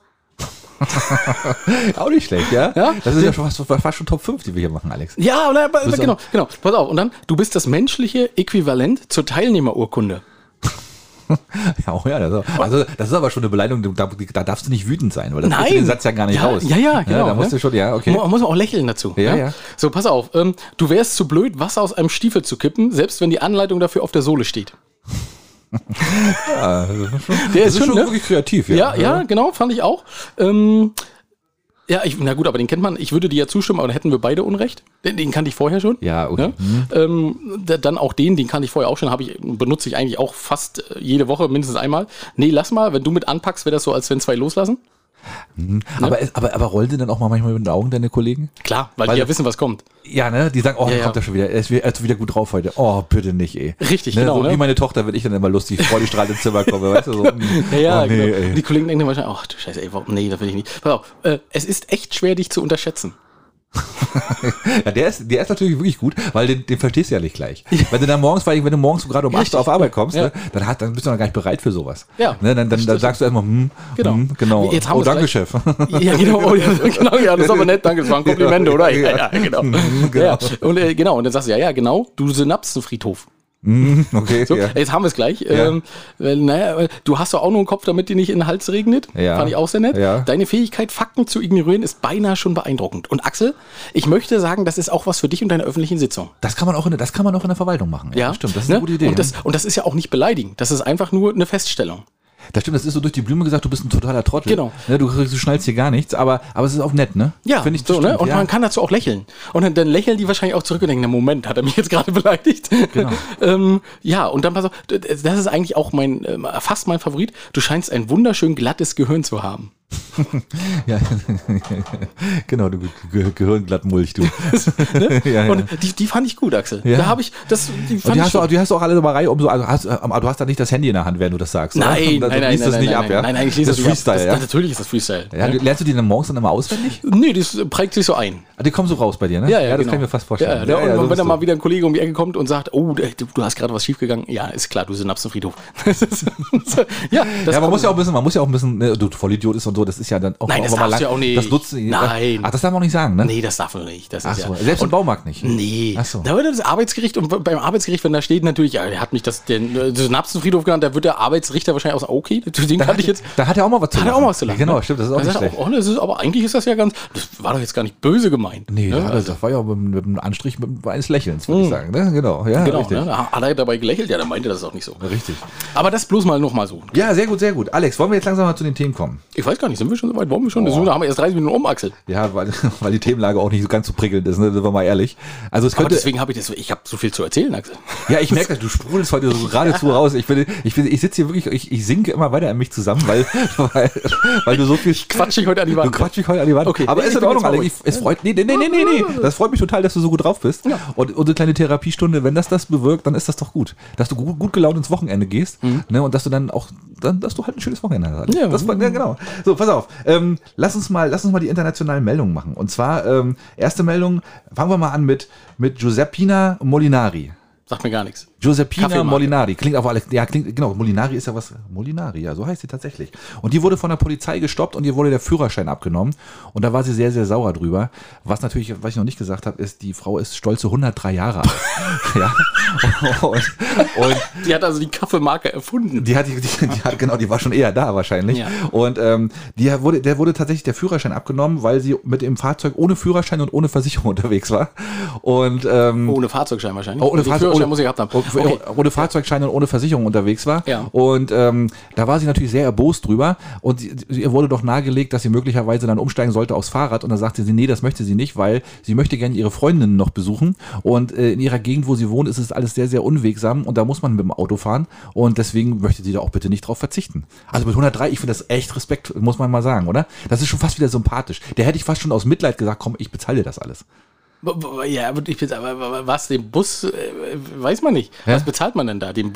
Auch nicht schlecht, ja? Ja? Das ist ja schon fast schon Top 5, die wir hier machen, Alex. Ja, genau. Pass auf, und dann, du bist das menschliche Äquivalent zur Teilnehmerurkunde. Das ist aber schon eine Beleidigung, da darfst du nicht wütend sein, weil das Nein. kriegt den Satz ja gar nicht raus. Ja, genau. Da musst du schon, okay. Muss man auch lächeln dazu. Ja. So, pass auf, du wärst zu blöd, Wasser aus einem Stiefel zu kippen, selbst wenn die Anleitung dafür auf der Sohle steht. Ja, der ist schon wirklich kreativ, ja. Ja, genau, fand ich auch. Na gut, aber den kennt man. Ich würde dir ja zustimmen, aber dann hätten wir beide Unrecht. Den kannte ich vorher schon. Ja, okay. Ja? Dann auch den kannte ich vorher auch schon. Benutze ich eigentlich auch fast jede Woche, mindestens einmal. Nee, lass mal, wenn du mit anpackst, wäre das so, als wenn zwei loslassen. Aber rollen sie dann auch mal manchmal mit den Augen, deine Kollegen? Klar, weil die ja wissen, was kommt. Ja, ne? Die sagen, kommt er schon wieder. Er ist wieder gut drauf heute. Oh, bitte nicht, ey. Richtig, ne? genau. So wie meine Tochter, wenn ich dann immer lustig freudestrahlend ins Zimmer komme, weißt du? So, genau. Ey. Die Kollegen denken wahrscheinlich, ach du Scheiße, ey, nee, das will ich nicht. Pass auf, es ist echt schwer, dich zu unterschätzen. Ja, der ist natürlich wirklich gut, weil den verstehst du ja nicht gleich. Wenn du morgens gerade um 8 Uhr auf Arbeit kommst, ne, dann bist du noch gar nicht bereit für sowas. Ja. Ne, dann sagst du erstmal, genau. Jetzt haben danke, Chef. Ja, genau, das ist aber nett, danke, das war ein Kompliment, oder? Ja, genau. Ja. Und dann sagst du, genau, du Synapsenfriedhof. Okay, so, jetzt haben wir es gleich. Du hast doch auch nur einen Kopf, damit dir nicht in den Hals regnet. Ja. Fand ich auch sehr nett. Ja. Deine Fähigkeit, Fakten zu ignorieren, ist beinahe schon beeindruckend. Und Axel, ich möchte sagen, das ist auch was für dich und deine öffentlichen Sitzungen. Das kann man auch in der Verwaltung machen. Ja, stimmt. Das ist eine gute Idee. Und das ist ja auch nicht beleidigend. Das ist einfach nur eine Feststellung. Das stimmt, das ist so durch die Blume gesagt, du bist ein totaler Trottel. Genau. Ne, du schnallst hier gar nichts, aber es ist auch nett, ne? Ja, finde ich so, ne? Und man kann dazu auch lächeln. Und dann lächeln die wahrscheinlich auch zurück und denken, na Moment, hat er mich jetzt gerade beleidigt? Genau. Und dann pass auf, das ist eigentlich auch fast mein Favorit. Du scheinst ein wunderschön glattes Gehirn zu haben. Ja, genau, du Gehirnglattmulch, du. Ne? Ja. Und die fand ich gut, Axel. Ja. Da habe ich, die hast du auch alle so mal Reihe du hast da nicht das Handy in der Hand, während du das sagst. Nein, du liest das nicht ab, ja? Nein, ich lese das Freestyle, ja? Natürlich ist das Freestyle. Ja, lernst du die dann morgens dann immer auswendig? Nee, das prägt sich so ein. Die kommen so raus bei dir, ne? Ja, das genau. kann ich mir fast vorstellen. Ja, und wenn dann mal wieder ein Kollege um die Ecke kommt und sagt, oh, du hast gerade was schiefgegangen, ja, ist klar, du Synapsenfriedhof. Man muss ja auch ein bisschen, ne, du Vollidiot ist und so, das ist ja dann auch Nein, das darfst du ja auch nicht. Das nutzen. Nein. Ach, das darf man auch nicht sagen, ne? Nee, das darf man nicht. Das ist selbst im Baumarkt nicht. Nee. Ach so. Da wird das Arbeitsgericht, und beim Arbeitsgericht, wenn da steht natürlich, er hat mich den Synapsenfriedhof genannt, da wird der Arbeitsrichter wahrscheinlich auch sagen, okay, den kann ich jetzt. Da hat er auch mal was zu lachen. Genau, ne? stimmt, das ist auch nicht schlecht. Aber eigentlich ist das ja das war doch jetzt gar nicht böse gemeint. Nee, ne? Das war ja mit einem Anstrich eines Lächelns, würde ich sagen. Ne? Genau, richtig. Ne? Hat er dabei gelächelt? Ja, dann meinte das auch nicht so. Richtig. Aber das bloß mal nochmal so. Ja, sehr gut, sehr gut. Alex, wollen wir jetzt langsam mal zu den Themen kommen? Ich weiß gar nicht, sind wir schon so weit? Wollen wir schon? Da haben wir erst 30 Minuten Axel. Ja, weil die Themenlage auch nicht so ganz so prickelnd ist, ne? Sind wir mal ehrlich. Also aber deswegen habe ich habe so viel zu erzählen, Axel. Ja, ich merke, du sprudelst heute so geradezu raus. Ich sitze hier wirklich, ich sinke immer weiter an mich zusammen, weil du so viel quatsch dich heute an die Wand. Du quatsch dich heute an die Wand. Okay. Aber ist in Ordnung, Alex. Es freut, nee. Das freut mich total, dass du so gut drauf bist. Ja. Und unsere kleine Therapiestunde, wenn das bewirkt, dann ist das doch gut. Dass du gut gelaunt ins Wochenende gehst, ne? Und dass du dann auch, dass du halt ein schönes Wochenende hast. Ja, genau. So, pass auf. Lass uns mal die internationalen Meldungen machen. Und zwar, erste Meldung, fangen wir mal an mit Giuseppina Molinari. Sagt mir gar nichts. Giuseppina Molinari. Klingt aber alles, genau, Molinari ist ja was, Molinari, ja, so heißt sie tatsächlich. Und die wurde von der Polizei gestoppt und ihr wurde der Führerschein abgenommen. Und da war sie sehr, sehr sauer drüber. Was natürlich, was ich noch nicht gesagt habe, ist, die Frau ist stolze 103 Jahre alt. Ja. Und die hat also die Kaffeemarke erfunden. Die war schon eher da wahrscheinlich. Ja. Und der wurde tatsächlich der Führerschein abgenommen, weil sie mit dem Fahrzeug ohne Führerschein und ohne Versicherung unterwegs war. Und ohne Fahrzeugschein wahrscheinlich. Ohne Führerschein muss sie gehabt haben. Okay. Ohne Fahrzeugschein und ohne Versicherung unterwegs war. Ja. Und da war sie natürlich sehr erbost drüber. Und ihr wurde doch nahegelegt, dass sie möglicherweise dann umsteigen sollte aufs Fahrrad. Und dann sagte sie, nee, das möchte sie nicht, weil sie möchte gerne ihre Freundinnen noch besuchen. Und in ihrer Gegend, wo sie wohnt, ist es alles sehr, sehr unwegsam. Und da muss man mit dem Auto fahren. Und deswegen möchte sie da auch bitte nicht drauf verzichten. Also mit 103, ich finde das echt Respekt, muss man mal sagen, oder? Das ist schon fast wieder sympathisch. Der hätte ich fast schon aus Mitleid gesagt, komm, ich bezahle dir das alles. Ja, aber was, den Bus, weiß man nicht. Ja? Was bezahlt man denn da? Den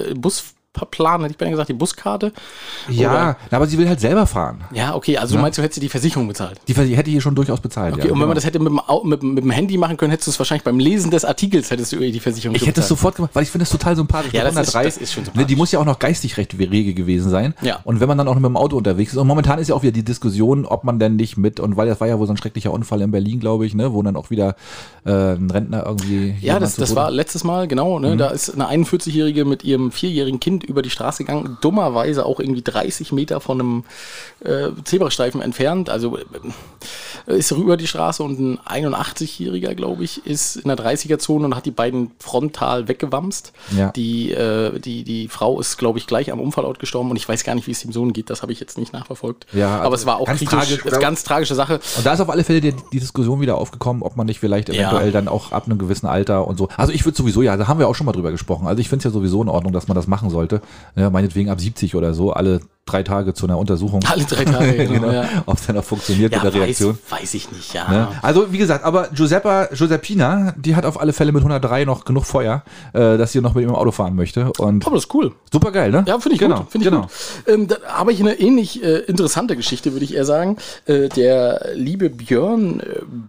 Busplan, hätte ich beinahe gesagt, die Buskarte? Ja, aber sie will halt selber fahren. Ja, okay, also du meinst, du hättest die Versicherung bezahlt? Die hätte hier schon durchaus bezahlt, okay, ja. und wenn man das hätte mit dem Handy machen können, hättest du es wahrscheinlich beim Lesen des Artikels, hättest du die Versicherung Ich hätte es sofort gemacht, weil ich finde das total sympathisch. Ja, das ist schon sympathisch. Die muss ja auch noch geistig recht rege gewesen sein. Ja. Und wenn man dann auch noch mit dem Auto unterwegs ist. Und momentan ist ja auch wieder die Diskussion, ob man denn nicht mit, und weil das war ja wohl so ein schrecklicher Unfall in Berlin, glaube ich, ne, wo dann auch wieder ein Rentner irgendwie... Ja, das war letztes Mal, genau. Ne, da ist eine 41-Jährige mit ihrem 4-jährigen Kind über die Straße gegangen, dummerweise auch irgendwie 30 Meter von einem Zebrastreifen entfernt. Also ist rüber die Straße und ein 81-Jähriger, glaube ich, ist in der 30er-Zone und hat die beiden frontal weggewamst. Ja. Die Frau ist, glaube ich, gleich am Unfallort gestorben und ich weiß gar nicht, wie es dem Sohn geht. Das habe ich jetzt nicht nachverfolgt. Ja, aber es war auch ganz kritisch, tragisch, ist ganz tragische Sache. Und da ist auf alle Fälle die Diskussion wieder aufgekommen, ob man nicht vielleicht eventuell dann auch ab einem gewissen Alter und so. Also ich würde sowieso, ja, da haben wir auch schon mal drüber gesprochen. Also ich finde es ja sowieso in Ordnung, dass man das machen sollte. Ja, meinetwegen ab 70 oder so, alle 3 Tage zu einer Untersuchung. Alle 3 Tage, genau. Ja. Ob es dann auch funktioniert mit der Reaktion. Weiß ich nicht, ja. Ne? Also wie gesagt, aber Giuseppina, die hat auf alle Fälle mit 103 noch genug Feuer, dass sie noch mit ihm im Auto fahren möchte. Und aber das ist cool. Super geil, ne? Ja, finde ich gut. Find ich gut. Da habe ich eine ähnlich interessante Geschichte, würde ich eher sagen. Der liebe Björn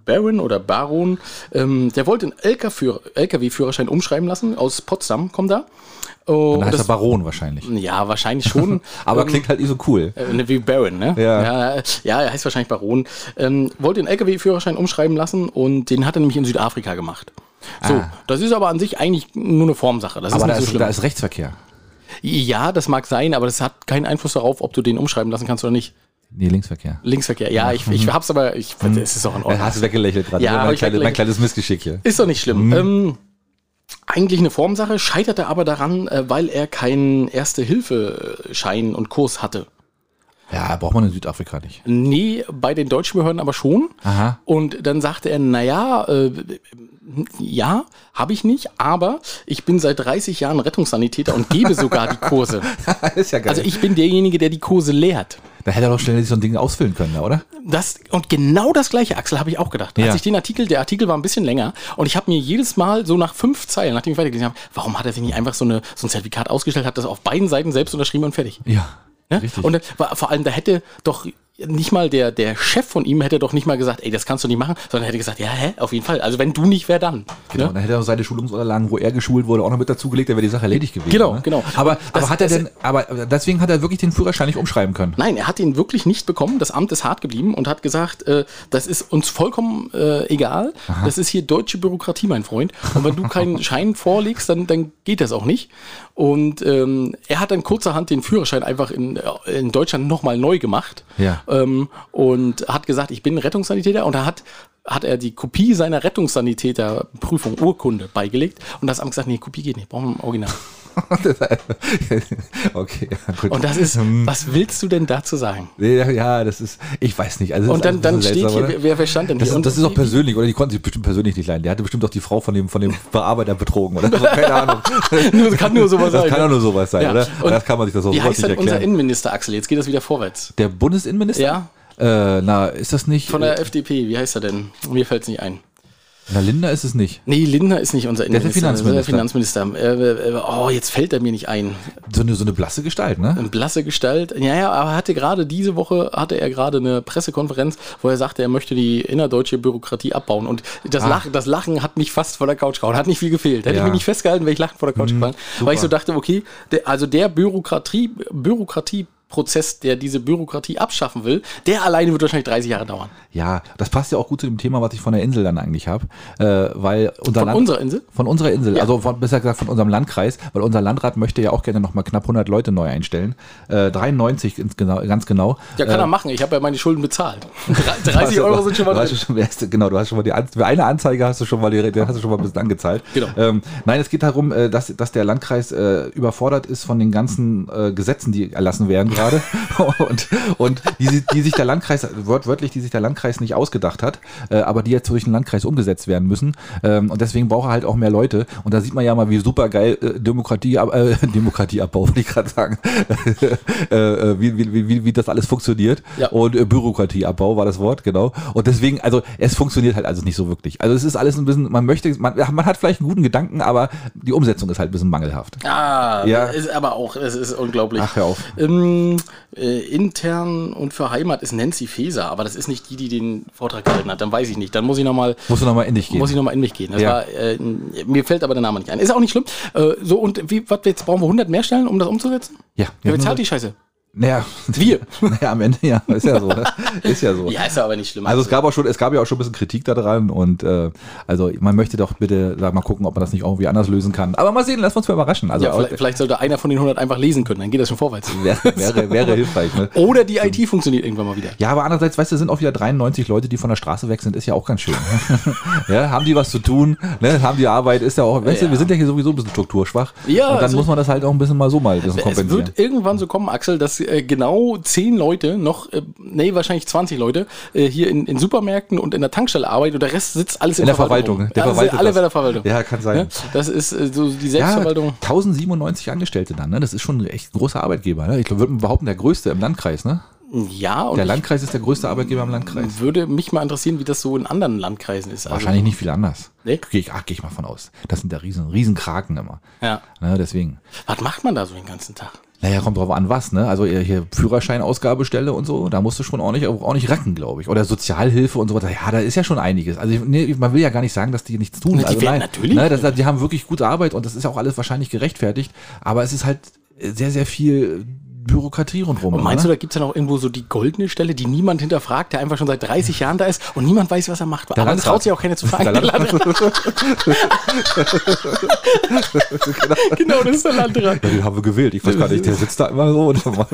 Baron, der wollte einen LKW-Führerschein umschreiben lassen. Aus Potsdam kommt er. Dann heißt er Baron wahrscheinlich. Ja, wahrscheinlich schon. Aber klingt halt nicht so cool. Wie Baron, ne? Ja, er heißt wahrscheinlich Baron. Wollte den LKW-Führerschein umschreiben lassen und den hat er nämlich in Südafrika gemacht. So, das ist aber an sich eigentlich nur eine Formsache. Das aber ist nicht so schlimm. Da ist Rechtsverkehr. Ja, das mag sein, aber das hat keinen Einfluss darauf, ob du den umschreiben lassen kannst oder nicht. Nee, Linksverkehr. Linksverkehr, ja, ich hab's aber, es ist auch in Ordnung. Hast du weggelächelt gerade. Ja, mein kleines Missgeschick hier. Ist doch nicht schlimm. Eigentlich eine Formsache, scheiterte aber daran, weil er keinen Erste-Hilfe-Schein und Kurs hatte. Ja, braucht man in Südafrika nicht. Nee, bei den deutschen Behörden aber schon. Aha. Und dann sagte er, ja, habe ich nicht, aber ich bin seit 30 Jahren Rettungssanitäter und gebe sogar die Kurse. Ist ja geil. Also ich bin derjenige, der die Kurse lehrt. Da hätte er doch schnell so ein Ding ausfüllen können, oder? Und genau das gleiche, Axel, habe ich auch gedacht. Ja. Als ich der Artikel war ein bisschen länger und ich habe mir jedes Mal so nach 5 Zeilen, nachdem ich weitergelesen habe, warum hat er sich nicht einfach so ein Zertifikat ausgestellt, hat das auf beiden Seiten selbst unterschrieben und fertig. Ja, ne? richtig. Und vor allem, da hätte doch nicht mal der Chef von ihm hätte doch nicht mal gesagt, ey, das kannst du nicht machen, sondern hätte gesagt, ja, auf jeden Fall. Also wenn du nicht, wer dann? Genau, ne? Dann hätte er seine Schulungsunterlagen, wo er geschult wurde, auch noch mit dazugelegt, dann wäre die Sache erledigt gewesen. Genau, ne? genau. Aber deswegen hat er wirklich den Führerschein nicht umschreiben können. Nein, er hat ihn wirklich nicht bekommen. Das Amt ist hart geblieben und hat gesagt, das ist uns vollkommen egal. Aha. Das ist hier deutsche Bürokratie, mein Freund. Und wenn du keinen Schein vorlegst, dann geht das auch nicht. Und er hat dann kurzerhand den Führerschein einfach in Deutschland nochmal neu gemacht. Ja. Und hat gesagt, ich bin Rettungssanitäter. Und da hat er die Kopie seiner Rettungssanitäterprüfung, Urkunde, beigelegt. Und das Amt gesagt, nee, Kopie geht nicht, brauchen wir ein Original. Okay, gut. Und das ist, was willst du denn dazu sagen? Ja, das ist, ich weiß nicht. Also und dann steht hier, wer stand denn hier? Das ist auch persönlich, oder die konnten sich bestimmt persönlich nicht leiden. Der hatte bestimmt auch die Frau von dem Bearbeiter betrogen, oder so, keine Ahnung. Kann nur sowas sein. Das kann auch nur sowas sein, ja. Oder? Und das kann man sich das auch wie sowas heißt nicht denn erklären. unser Innenminister, Axel? Jetzt geht das wieder vorwärts. Der Bundesinnenminister? Ja. Ist das nicht? Von der FDP, wie heißt er denn? Mir fällt es nicht ein. Na, Lindner ist es nicht. Nee, Lindner ist nicht unser Innenminister. Der Finanzminister. Jetzt fällt er mir nicht ein. So eine blasse Gestalt, ne? Eine blasse Gestalt. Ja, aber diese Woche hatte er gerade eine Pressekonferenz, wo er sagte, er möchte die innerdeutsche Bürokratie abbauen. Und das Lachen hat mich fast vor der Couch gehauen. Hat nicht viel gefehlt. Hätte ich mich nicht festgehalten, wäre ich lachend vor der Couch gefallen. Weil ich so dachte, okay, der Bürokratie Prozess, der diese Bürokratie abschaffen will, der alleine wird wahrscheinlich 30 Jahre dauern. Ja, das passt ja auch gut zu dem Thema, was ich von der Insel dann eigentlich habe. Weil unserer Insel? Von unserer Insel, Ja. also besser gesagt von unserem Landkreis, weil unser Landrat möchte ja auch gerne nochmal knapp 100 Leute neu einstellen. 93 ganz genau. Ja, kann er machen. Ich habe ja meine Schulden bezahlt. 30 Euro sind schon mal drin. Genau, du hast schon mal für eine Anzeige hast du schon mal ein bisschen angezahlt. Genau. Nein, es geht darum, dass der Landkreis überfordert ist von den ganzen Gesetzen, die erlassen werden gerade und die sich der Landkreis, wortwörtlich, die sich der Landkreis nicht ausgedacht hat, aber die jetzt durch den Landkreis umgesetzt werden müssen. Und deswegen braucht er halt auch mehr Leute. Und da sieht man ja mal, wie super geil Demokratieabbau, würde ich gerade sagen, wie das alles funktioniert. Ja. Und Bürokratieabbau war das Wort, genau. Und deswegen, also es funktioniert halt also nicht so wirklich. Also es ist alles ein bisschen, man hat vielleicht einen guten Gedanken, aber die Umsetzung ist halt ein bisschen mangelhaft. Ah, Ja. ist aber auch, es ist unglaublich. Ach, hör auf. Intern und für Heimat ist Nancy Faeser, aber das ist nicht die den Vortrag gehalten hat. Dann weiß ich nicht. Dann muss ich nochmal in dich gehen. Muss ich nochmal in mich gehen. Das Ja. war, mir fällt aber der Name nicht ein. Ist auch nicht schlimm. Jetzt brauchen wir 100 mehr Stellen, um das umzusetzen? Ja. Wer bezahlt die Scheiße? Naja, Wir. Naja, am Ende, ja, ist ja so. Ne? Ist ja so. Ja, ist aber nicht schlimm. Also es gab ja auch schon ein bisschen Kritik daran und also man möchte doch bitte mal gucken, ob man das nicht irgendwie anders lösen kann. Aber mal sehen, lass uns mal überraschen. Also ja, vielleicht sollte einer von den 100 einfach lesen können, dann geht das schon vorwärts. wäre hilfreich. Ne? Oder die IT funktioniert irgendwann mal wieder. Ja, aber andererseits, weißt du, sind auch wieder 93 Leute, die von der Straße weg sind, ist ja auch ganz schön. Ne? Ja, haben die was zu tun, ne? Haben die Arbeit, ist ja auch, weißt du, wir sind ja hier sowieso ein bisschen strukturschwach. Ja, und dann also muss man das halt auch ein bisschen kompensieren. Es wird irgendwann so kommen, Axel, dass genau 10 Leute wahrscheinlich 20 Leute hier in Supermärkten und in der Tankstelle arbeiten und der Rest sitzt alles in der Verwaltung. Ne? Alle bei der Verwaltung. Ja, kann sein. Ja, das ist so die Selbstverwaltung. Ja, 1097 Angestellte dann, ne? Das ist schon echt ein großer Arbeitgeber. Ne? Ich würde behaupten, der größte im Landkreis, ne? Ja, und der Landkreis ist der größte Arbeitgeber im Landkreis. Würde mich mal interessieren, wie das so in anderen Landkreisen ist. Wahrscheinlich nicht viel anders. Nee? Gehe ich mal von aus. Das sind ja riesen Kraken immer. Ja. Ne, deswegen. Was macht man da so den ganzen Tag? Naja, kommt drauf an was, ne? Also hier Führerscheinausgabestelle und so, da musst du schon ordentlich racken, glaube ich. Oder Sozialhilfe und so weiter. Ja, da ist ja schon einiges. Also man will ja gar nicht sagen, dass die nichts tun. Die also werden natürlich. Ne, die haben wirklich gute Arbeit und das ist auch alles wahrscheinlich gerechtfertigt. Aber es ist halt sehr, sehr viel Bürokratie rundherum. Und meinst du, da gibt es ja noch irgendwo so die goldene Stelle, die niemand hinterfragt, der einfach schon seit 30 Jahren da ist und niemand weiß, was er macht. Aber es traut sich auch keiner zu fragen. Genau, das ist der Landrat. Ja, den haben wir gewählt. Ich weiß gar nicht, der sitzt da immer so.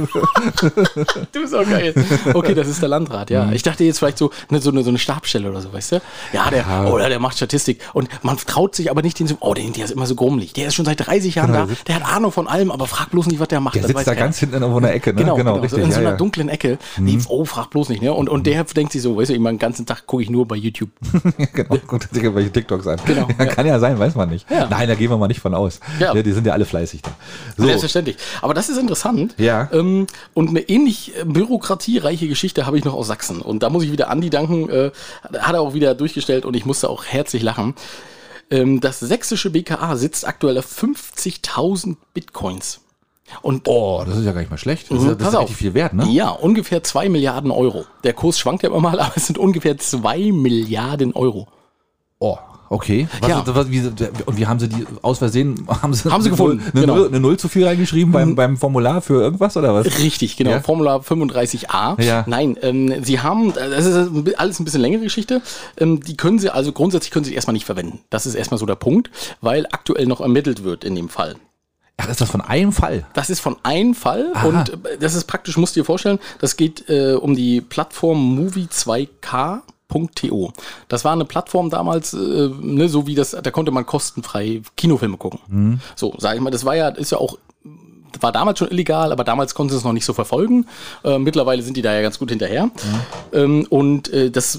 Du bist auch geil. Okay, das ist der Landrat, ja. Ich dachte jetzt vielleicht so eine Stabsstelle oder so, weißt du? Ja, der macht Statistik. Und man traut sich aber nicht, der ist immer so grummelig. Der ist schon seit 30 Jahren da, der hat Ahnung von allem, aber frag bloß nicht, was der macht. Der sitzt da ganz hinten in einer Ecke, ne? Genau, richtig. So in so einer dunklen Ecke. Nee, frag bloß nicht, ne? Und der denkt sich so, weißt du, immer den ganzen Tag gucke ich nur bei YouTube. Genau, guckt sich welche TikToks an. Genau, ja, kann ja sein, weiß man nicht. Ja. Nein, da gehen wir mal nicht von aus. Ja. Die sind ja alle fleißig da. So. Selbstverständlich. Aber das ist interessant. Ja. Und eine ähnlich bürokratiereiche Geschichte habe ich noch aus Sachsen. Und da muss ich wieder Andi danken. Hat er auch wieder durchgestellt und ich musste auch herzlich lachen. Das sächsische BKA sitzt aktuell auf 50.000 Bitcoins. Und das ist ja gar nicht mal schlecht. Das ist richtig viel wert, ne? Ja, ungefähr 2 Milliarden Euro. Der Kurs schwankt ja immer mal, aber es sind ungefähr 2 Milliarden Euro. Oh, okay. Und wie haben sie die aus Versehen? Haben sie gefunden. Eine Null zu viel reingeschrieben beim Formular für irgendwas oder was? Richtig, genau. Ja? Formular 35a. Ja. Nein, sie haben, das ist alles ein bisschen längere Geschichte, die können sie, also grundsätzlich können sie erstmal nicht verwenden. Das ist erstmal so der Punkt, weil aktuell noch ermittelt wird in dem Fall. Ach, ist das von einem Fall? Das ist von einem Fall. Aha. Und das ist praktisch, musst du dir vorstellen, das geht um die Plattform Movie2K.to. Das war eine Plattform damals, so wie das, da konnte man kostenfrei Kinofilme gucken. So, sag ich mal, war damals schon illegal, aber damals konnten sie es noch nicht so verfolgen. Mittlerweile sind die da ja ganz gut hinterher. Das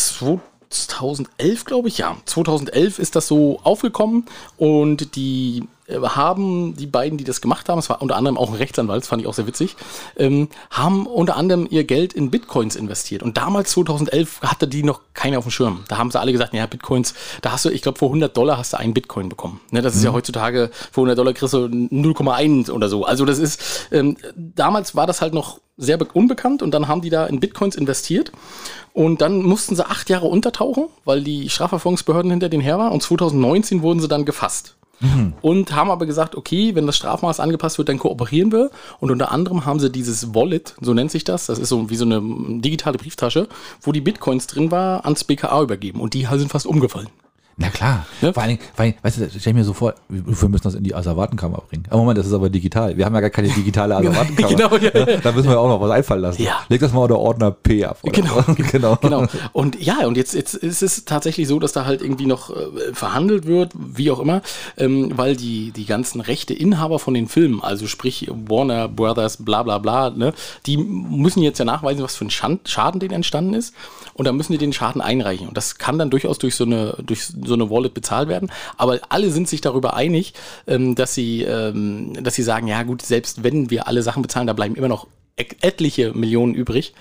2011, glaube ich, ja. 2011 ist das so aufgekommen und die beiden, die das gemacht haben, es war unter anderem auch ein Rechtsanwalt, das fand ich auch sehr witzig, haben unter anderem ihr Geld in Bitcoins investiert. Und damals, 2011, hatte die noch keiner auf dem Schirm. Da haben sie alle gesagt, ja, Bitcoins, da hast du, ich glaube, für $100 hast du einen Bitcoin bekommen. Ne, das ist ja heutzutage, für $100 kriegst du 0,1 oder so. Also das ist, damals war das halt noch sehr unbekannt und dann haben die da in Bitcoins investiert und dann mussten sie 8 Jahre untertauchen, weil die Strafverfolgungsbehörden hinter denen her waren und 2019 wurden sie dann gefasst. und haben aber gesagt, okay, wenn das Strafmaß angepasst wird, dann kooperieren wir. Und unter anderem haben sie dieses Wallet, so nennt sich das ist so wie so eine digitale Brieftasche, wo die Bitcoins drin war, ans BKA übergeben. Und die sind fast umgefallen. Na klar. Ja. Vor allem, weißt du, stell mir so vor, wir müssen das in die Asservatenkammer bringen. Aber Moment, das ist aber digital. Wir haben ja gar keine digitale Asservatenkammer. Genau, ja. Da müssen wir ja auch noch was einfallen lassen. Ja. Leg das mal unter Ordner P ab. Oder? Genau. Und ja, und jetzt ist es tatsächlich so, dass da halt irgendwie noch verhandelt wird, wie auch immer, weil die ganzen Rechteinhaber von den Filmen, also sprich Warner Brothers, bla bla bla, ne, die müssen jetzt ja nachweisen, was für ein Schaden denen entstanden ist. Und dann müssen die den Schaden einreichen. Und das kann dann durchaus durch so eine Wallet bezahlt werden. Aber alle sind sich darüber einig, dass sie sagen, ja gut, selbst wenn wir alle Sachen bezahlen, da bleiben immer noch etliche Millionen übrig.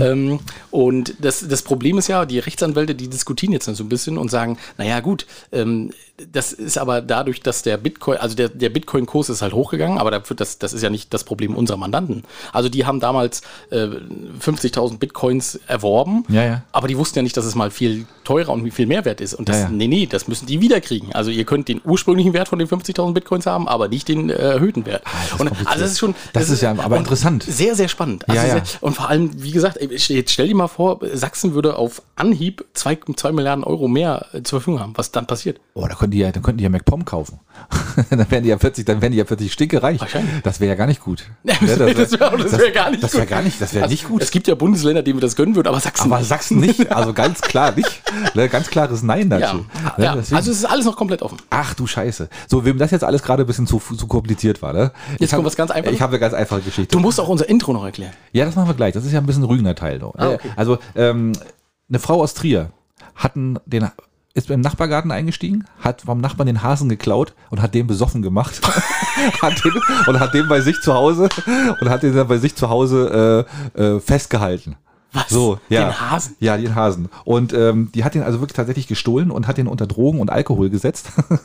Und das Problem ist ja, die Rechtsanwälte, die diskutieren jetzt so ein bisschen und sagen, naja gut, das ist aber dadurch, dass der Bitcoin, also der Bitcoin-Kurs ist halt hochgegangen, aber das ist ja nicht das Problem unserer Mandanten. Also die haben damals 50.000 Bitcoins erworben, aber die wussten ja nicht, dass es mal viel teurer und viel mehr wert ist. Und nee, das müssen die wiederkriegen. Also ihr könnt den ursprünglichen Wert von den 50.000 Bitcoins haben, aber nicht den erhöhten Wert. Das ist schon... Das ist ja aber interessant. Sehr, sehr spannend. Und vor allem, wie gesagt, jetzt stell dir mal vor, Sachsen würde auf Anhieb 2 Milliarden Euro mehr zur Verfügung haben. Was dann passiert? Oh, dann könnten die ja MacPom kaufen. dann wären die ja 40 stinkereich. Wahrscheinlich. Das wäre ja gar nicht gut. Das wäre gar nicht gut. Das wäre nicht gut. Es gibt ja Bundesländer, denen wir das gönnen würden, aber Sachsen nicht. Also ganz klar nicht. Ganz klares Nein dazu. Ja. Also es ist alles noch komplett offen. Ach du Scheiße. So, wem das jetzt alles gerade ein bisschen zu kompliziert war, ne? Jetzt kommt was ganz Einfaches. Ich habe eine ganz einfache Geschichte. Du musst auch unser Intro noch erklären. Ja, das machen wir gleich. Das ist ja ein bisschen ein rügender Teil. Okay. Also, eine Frau aus Trier ist im Nachbargarten eingestiegen, hat vom Nachbarn den Hasen geklaut und hat den besoffen gemacht. hat den bei sich zu Hause festgehalten. Was? So, ja. Den Hasen? Ja, den Hasen. Und die hat den also wirklich tatsächlich gestohlen und hat den unter Drogen und Alkohol gesetzt.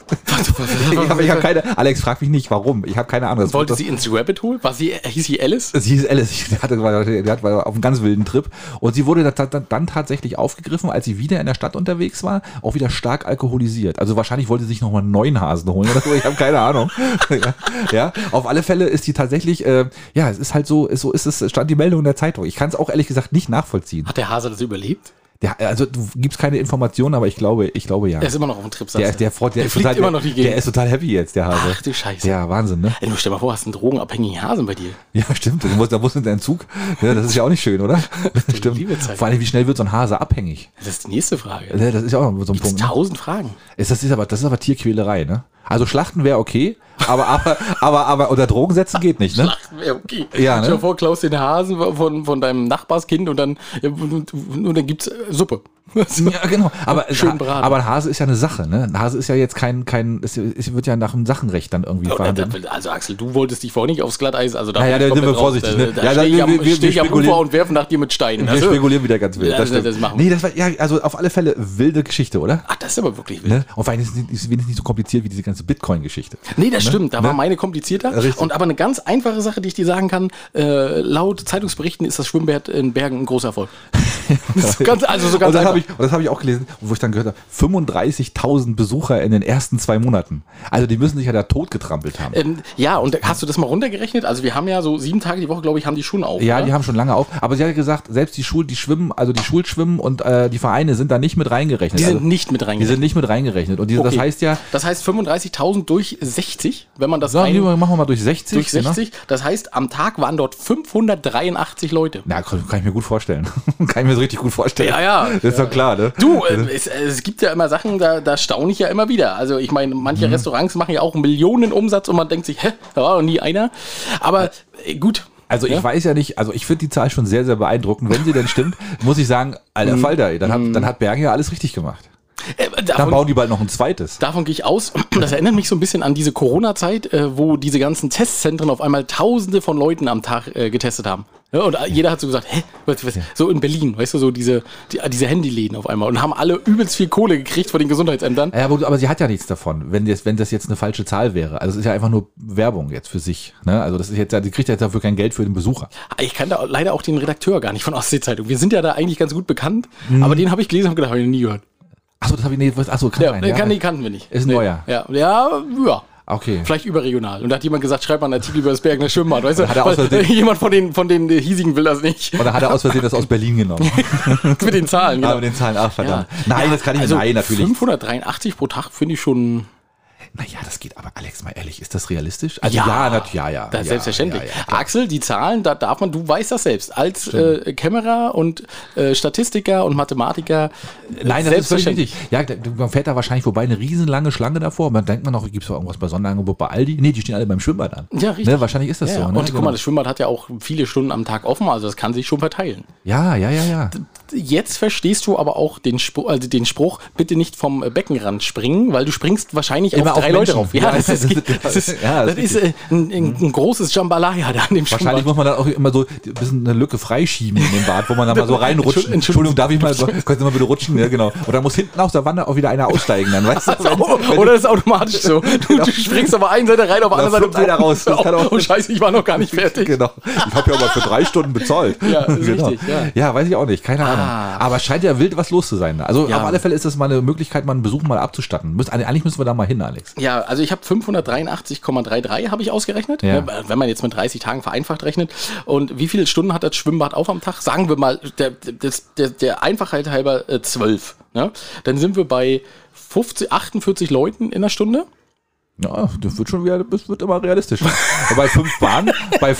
Ich hab keine, Alex, frag mich nicht, warum. Ich habe keine Ahnung. Wollte sie ins Rabbit Hole? Hieß sie Alice? Sie hieß Alice. War auf einem ganz wilden Trip. Und sie wurde dann tatsächlich aufgegriffen, als sie wieder in der Stadt unterwegs war, auch wieder stark alkoholisiert. Also wahrscheinlich wollte sie sich nochmal einen neuen Hasen holen oder so. Ich habe keine Ahnung. Ja, auf alle Fälle ist die tatsächlich, es ist halt so ist es, stand die Meldung in der Zeitung. Ich kann es auch ehrlich gesagt nicht nachvollziehen. Hat der Hase das überlebt? Also du gibst keine Informationen, aber ich glaube ja. Er ist immer noch auf dem Trip. Der fliegt immer noch die Gegend. Der ist total happy jetzt, der Hase. Ach du Scheiße. Ja, Wahnsinn, ne? Ey, du stell mal vor, hast einen drogenabhängigen Hasen bei dir. Ja, stimmt. Da musst du in den Entzug. Ja, das ist ja auch nicht schön, oder? Stimmt. Vor allem, wie schnell wird so ein Hase abhängig? Das ist die nächste Frage. Das ist ja auch so ein Punkt. 1000 Fragen. Das ist aber Tierquälerei, ne? Also Schlachten wäre okay, aber unter Drogen setzen geht nicht, ne? Schlachten wäre okay. Ja, ne? Stell dir vor, klaust den Hasen von deinem Nachbarskind und dann gibt's Suppe. Ja, genau. Aber schön beraten. Aber ein Hase ist ja eine Sache, ne? Ein Hase ist ja jetzt es wird ja nach dem Sachenrecht dann irgendwie verhandelt. Also Axel, du wolltest dich vorhin nicht aufs Glatteis, also da sind wir vorsichtig, ne? Da stehe ich am Ufer und werfe nach dir mit Steinen. Wir spekulieren wieder ganz wild. Das machen wir. Nee, das war, also auf alle Fälle wilde Geschichte, oder? Ach, das ist aber wirklich wild. Ne? Und vor allem ist es wenigstens nicht so kompliziert wie diese ganze Bitcoin-Geschichte. Nee, das stimmt. Da war meine komplizierter. Richtig. Und aber eine ganz einfache Sache, die ich dir sagen kann, laut Zeitungsberichten ist das Schwimmbad in Bergen ein großer Erfolg. Das habe ich auch gelesen, wo ich dann gehört habe, 35.000 Besucher in den ersten 2 Monaten. Also die müssen sich ja da tot getrampelt haben. Ja, und hast du das mal runtergerechnet? Also wir haben ja so 7 Tage die Woche, glaube ich, haben die schon auf. Ja, oder? Die haben schon lange auf. Aber sie hat gesagt, selbst die Schulschwimmen und die Vereine sind da nicht mit reingerechnet. Die sind nicht mit reingerechnet. Und das heißt ja... Das heißt 35.000 durch 60, wenn man das machen wir mal durch 60. Durch 60. Genau. Das heißt, am Tag waren dort 583 Leute. Na, kann ich mir gut vorstellen. Kann ich mir so richtig gut vorstellen. Ja. Das ist doch klar, ne? Du, es gibt ja immer Sachen, da staune ich ja immer wieder. Also ich meine, manche Restaurants machen ja auch Millionen Umsatz und man denkt sich, da war noch nie einer. Aber gut. Also ich weiß ja nicht, also ich finde die Zahl schon sehr, sehr beeindruckend. Wenn sie denn stimmt, muss ich sagen, alter Falter, dann hat Bergen ja alles richtig gemacht. Dann bauen die bald noch ein zweites. Davon gehe ich aus. Das erinnert mich so ein bisschen an diese Corona-Zeit, wo diese ganzen Testzentren auf einmal Tausende von Leuten am Tag getestet haben. Ja, und jeder hat so gesagt, was? So in Berlin, weißt du, so diese Handyläden auf einmal und haben alle übelst viel Kohle gekriegt von den Gesundheitsämtern. Ja, aber sie hat ja nichts davon, wenn das jetzt eine falsche Zahl wäre. Also es ist ja einfach nur Werbung jetzt für sich. Ne? Also das ist jetzt, die kriegt ja jetzt dafür kein Geld für den Besucher. Ich kann da leider auch den Redakteur gar nicht von Ostsee-Zeitung. Wir sind ja da eigentlich ganz gut bekannt, aber den habe ich gelesen und gedacht, habe ich noch nie gehört. Achso, das habe ich nicht. Achso, kann sein. Nee, kannten wir nicht. Ist ein neuer. Ja. Okay. Vielleicht überregional. Und da hat jemand gesagt, schreib mal einen Artikel über das Bergener Schwimmbad. Weißt du, hat er aus Versehen- jemand von den hiesigen will das nicht. Oder hat er aus Versehen das aus Berlin genommen? Mit den Zahlen, Mit den Zahlen, verdammt. Ja. Nein, das kann ich also nein, natürlich. 583 pro Tag finde ich schon. Naja, das geht, aber Alex, mal ehrlich, ist das realistisch? Also ja. Das selbstverständlich. Ja. Axel, die Zahlen, da darf man, du weißt das selbst, als Kämmerer und Statistiker und Mathematiker. Nein, das ist völlig richtig. Ja, man fährt da wahrscheinlich vorbei, eine riesenlange Schlange davor. Man denkt man noch, gibt es irgendwas bei Sonderangebot bei Aldi? Nee, die stehen alle beim Schwimmbad an. Ja, richtig. Ne, wahrscheinlich ist das so. Ne? Und guck mal, das Schwimmbad hat ja auch viele Stunden am Tag offen, also das kann sich schon verteilen. Ja. Jetzt verstehst du aber auch den Spruch, bitte nicht vom Beckenrand springen, weil du springst wahrscheinlich immer auf 3 Leute Menschen. drauf. Ja, das ist ein großes Jambalaya da an dem Schwimmbad. Wahrscheinlich muss man dann auch immer so ein bisschen eine Lücke freischieben in dem Bad, wo man dann mal so reinrutscht. Entschuldigung, darf ich mal, können Sie mal bitte rutschen? Ja, genau. Und dann muss hinten aus der Wanne auch wieder einer aussteigen, dann, weißt du? Oder das ist automatisch so. Du springst auf der einen Seite rein, auf der anderen Seite einer raus. Oh scheiße, ich war noch gar nicht fertig. Genau. Ich habe ja aber für 3 Stunden bezahlt. Ja, ist richtig. Ja, weiß ich auch nicht, keine Ahnung. Aber es scheint ja wild was los zu sein. Also auf alle Fälle ist das mal eine Möglichkeit, mal einen Besuch mal abzustatten. Eigentlich müssen wir da mal hin, Alex. Ja, also ich habe 583,33 habe ich ausgerechnet, wenn man jetzt mit 30 Tagen vereinfacht rechnet. Und wie viele Stunden hat das Schwimmbad auf am Tag? Sagen wir mal, der Einfachheit halber 12. Ne? Dann sind wir bei 48 Leuten in der Stunde. Ja, das wird immer realistischer. bei 5 Bahnen,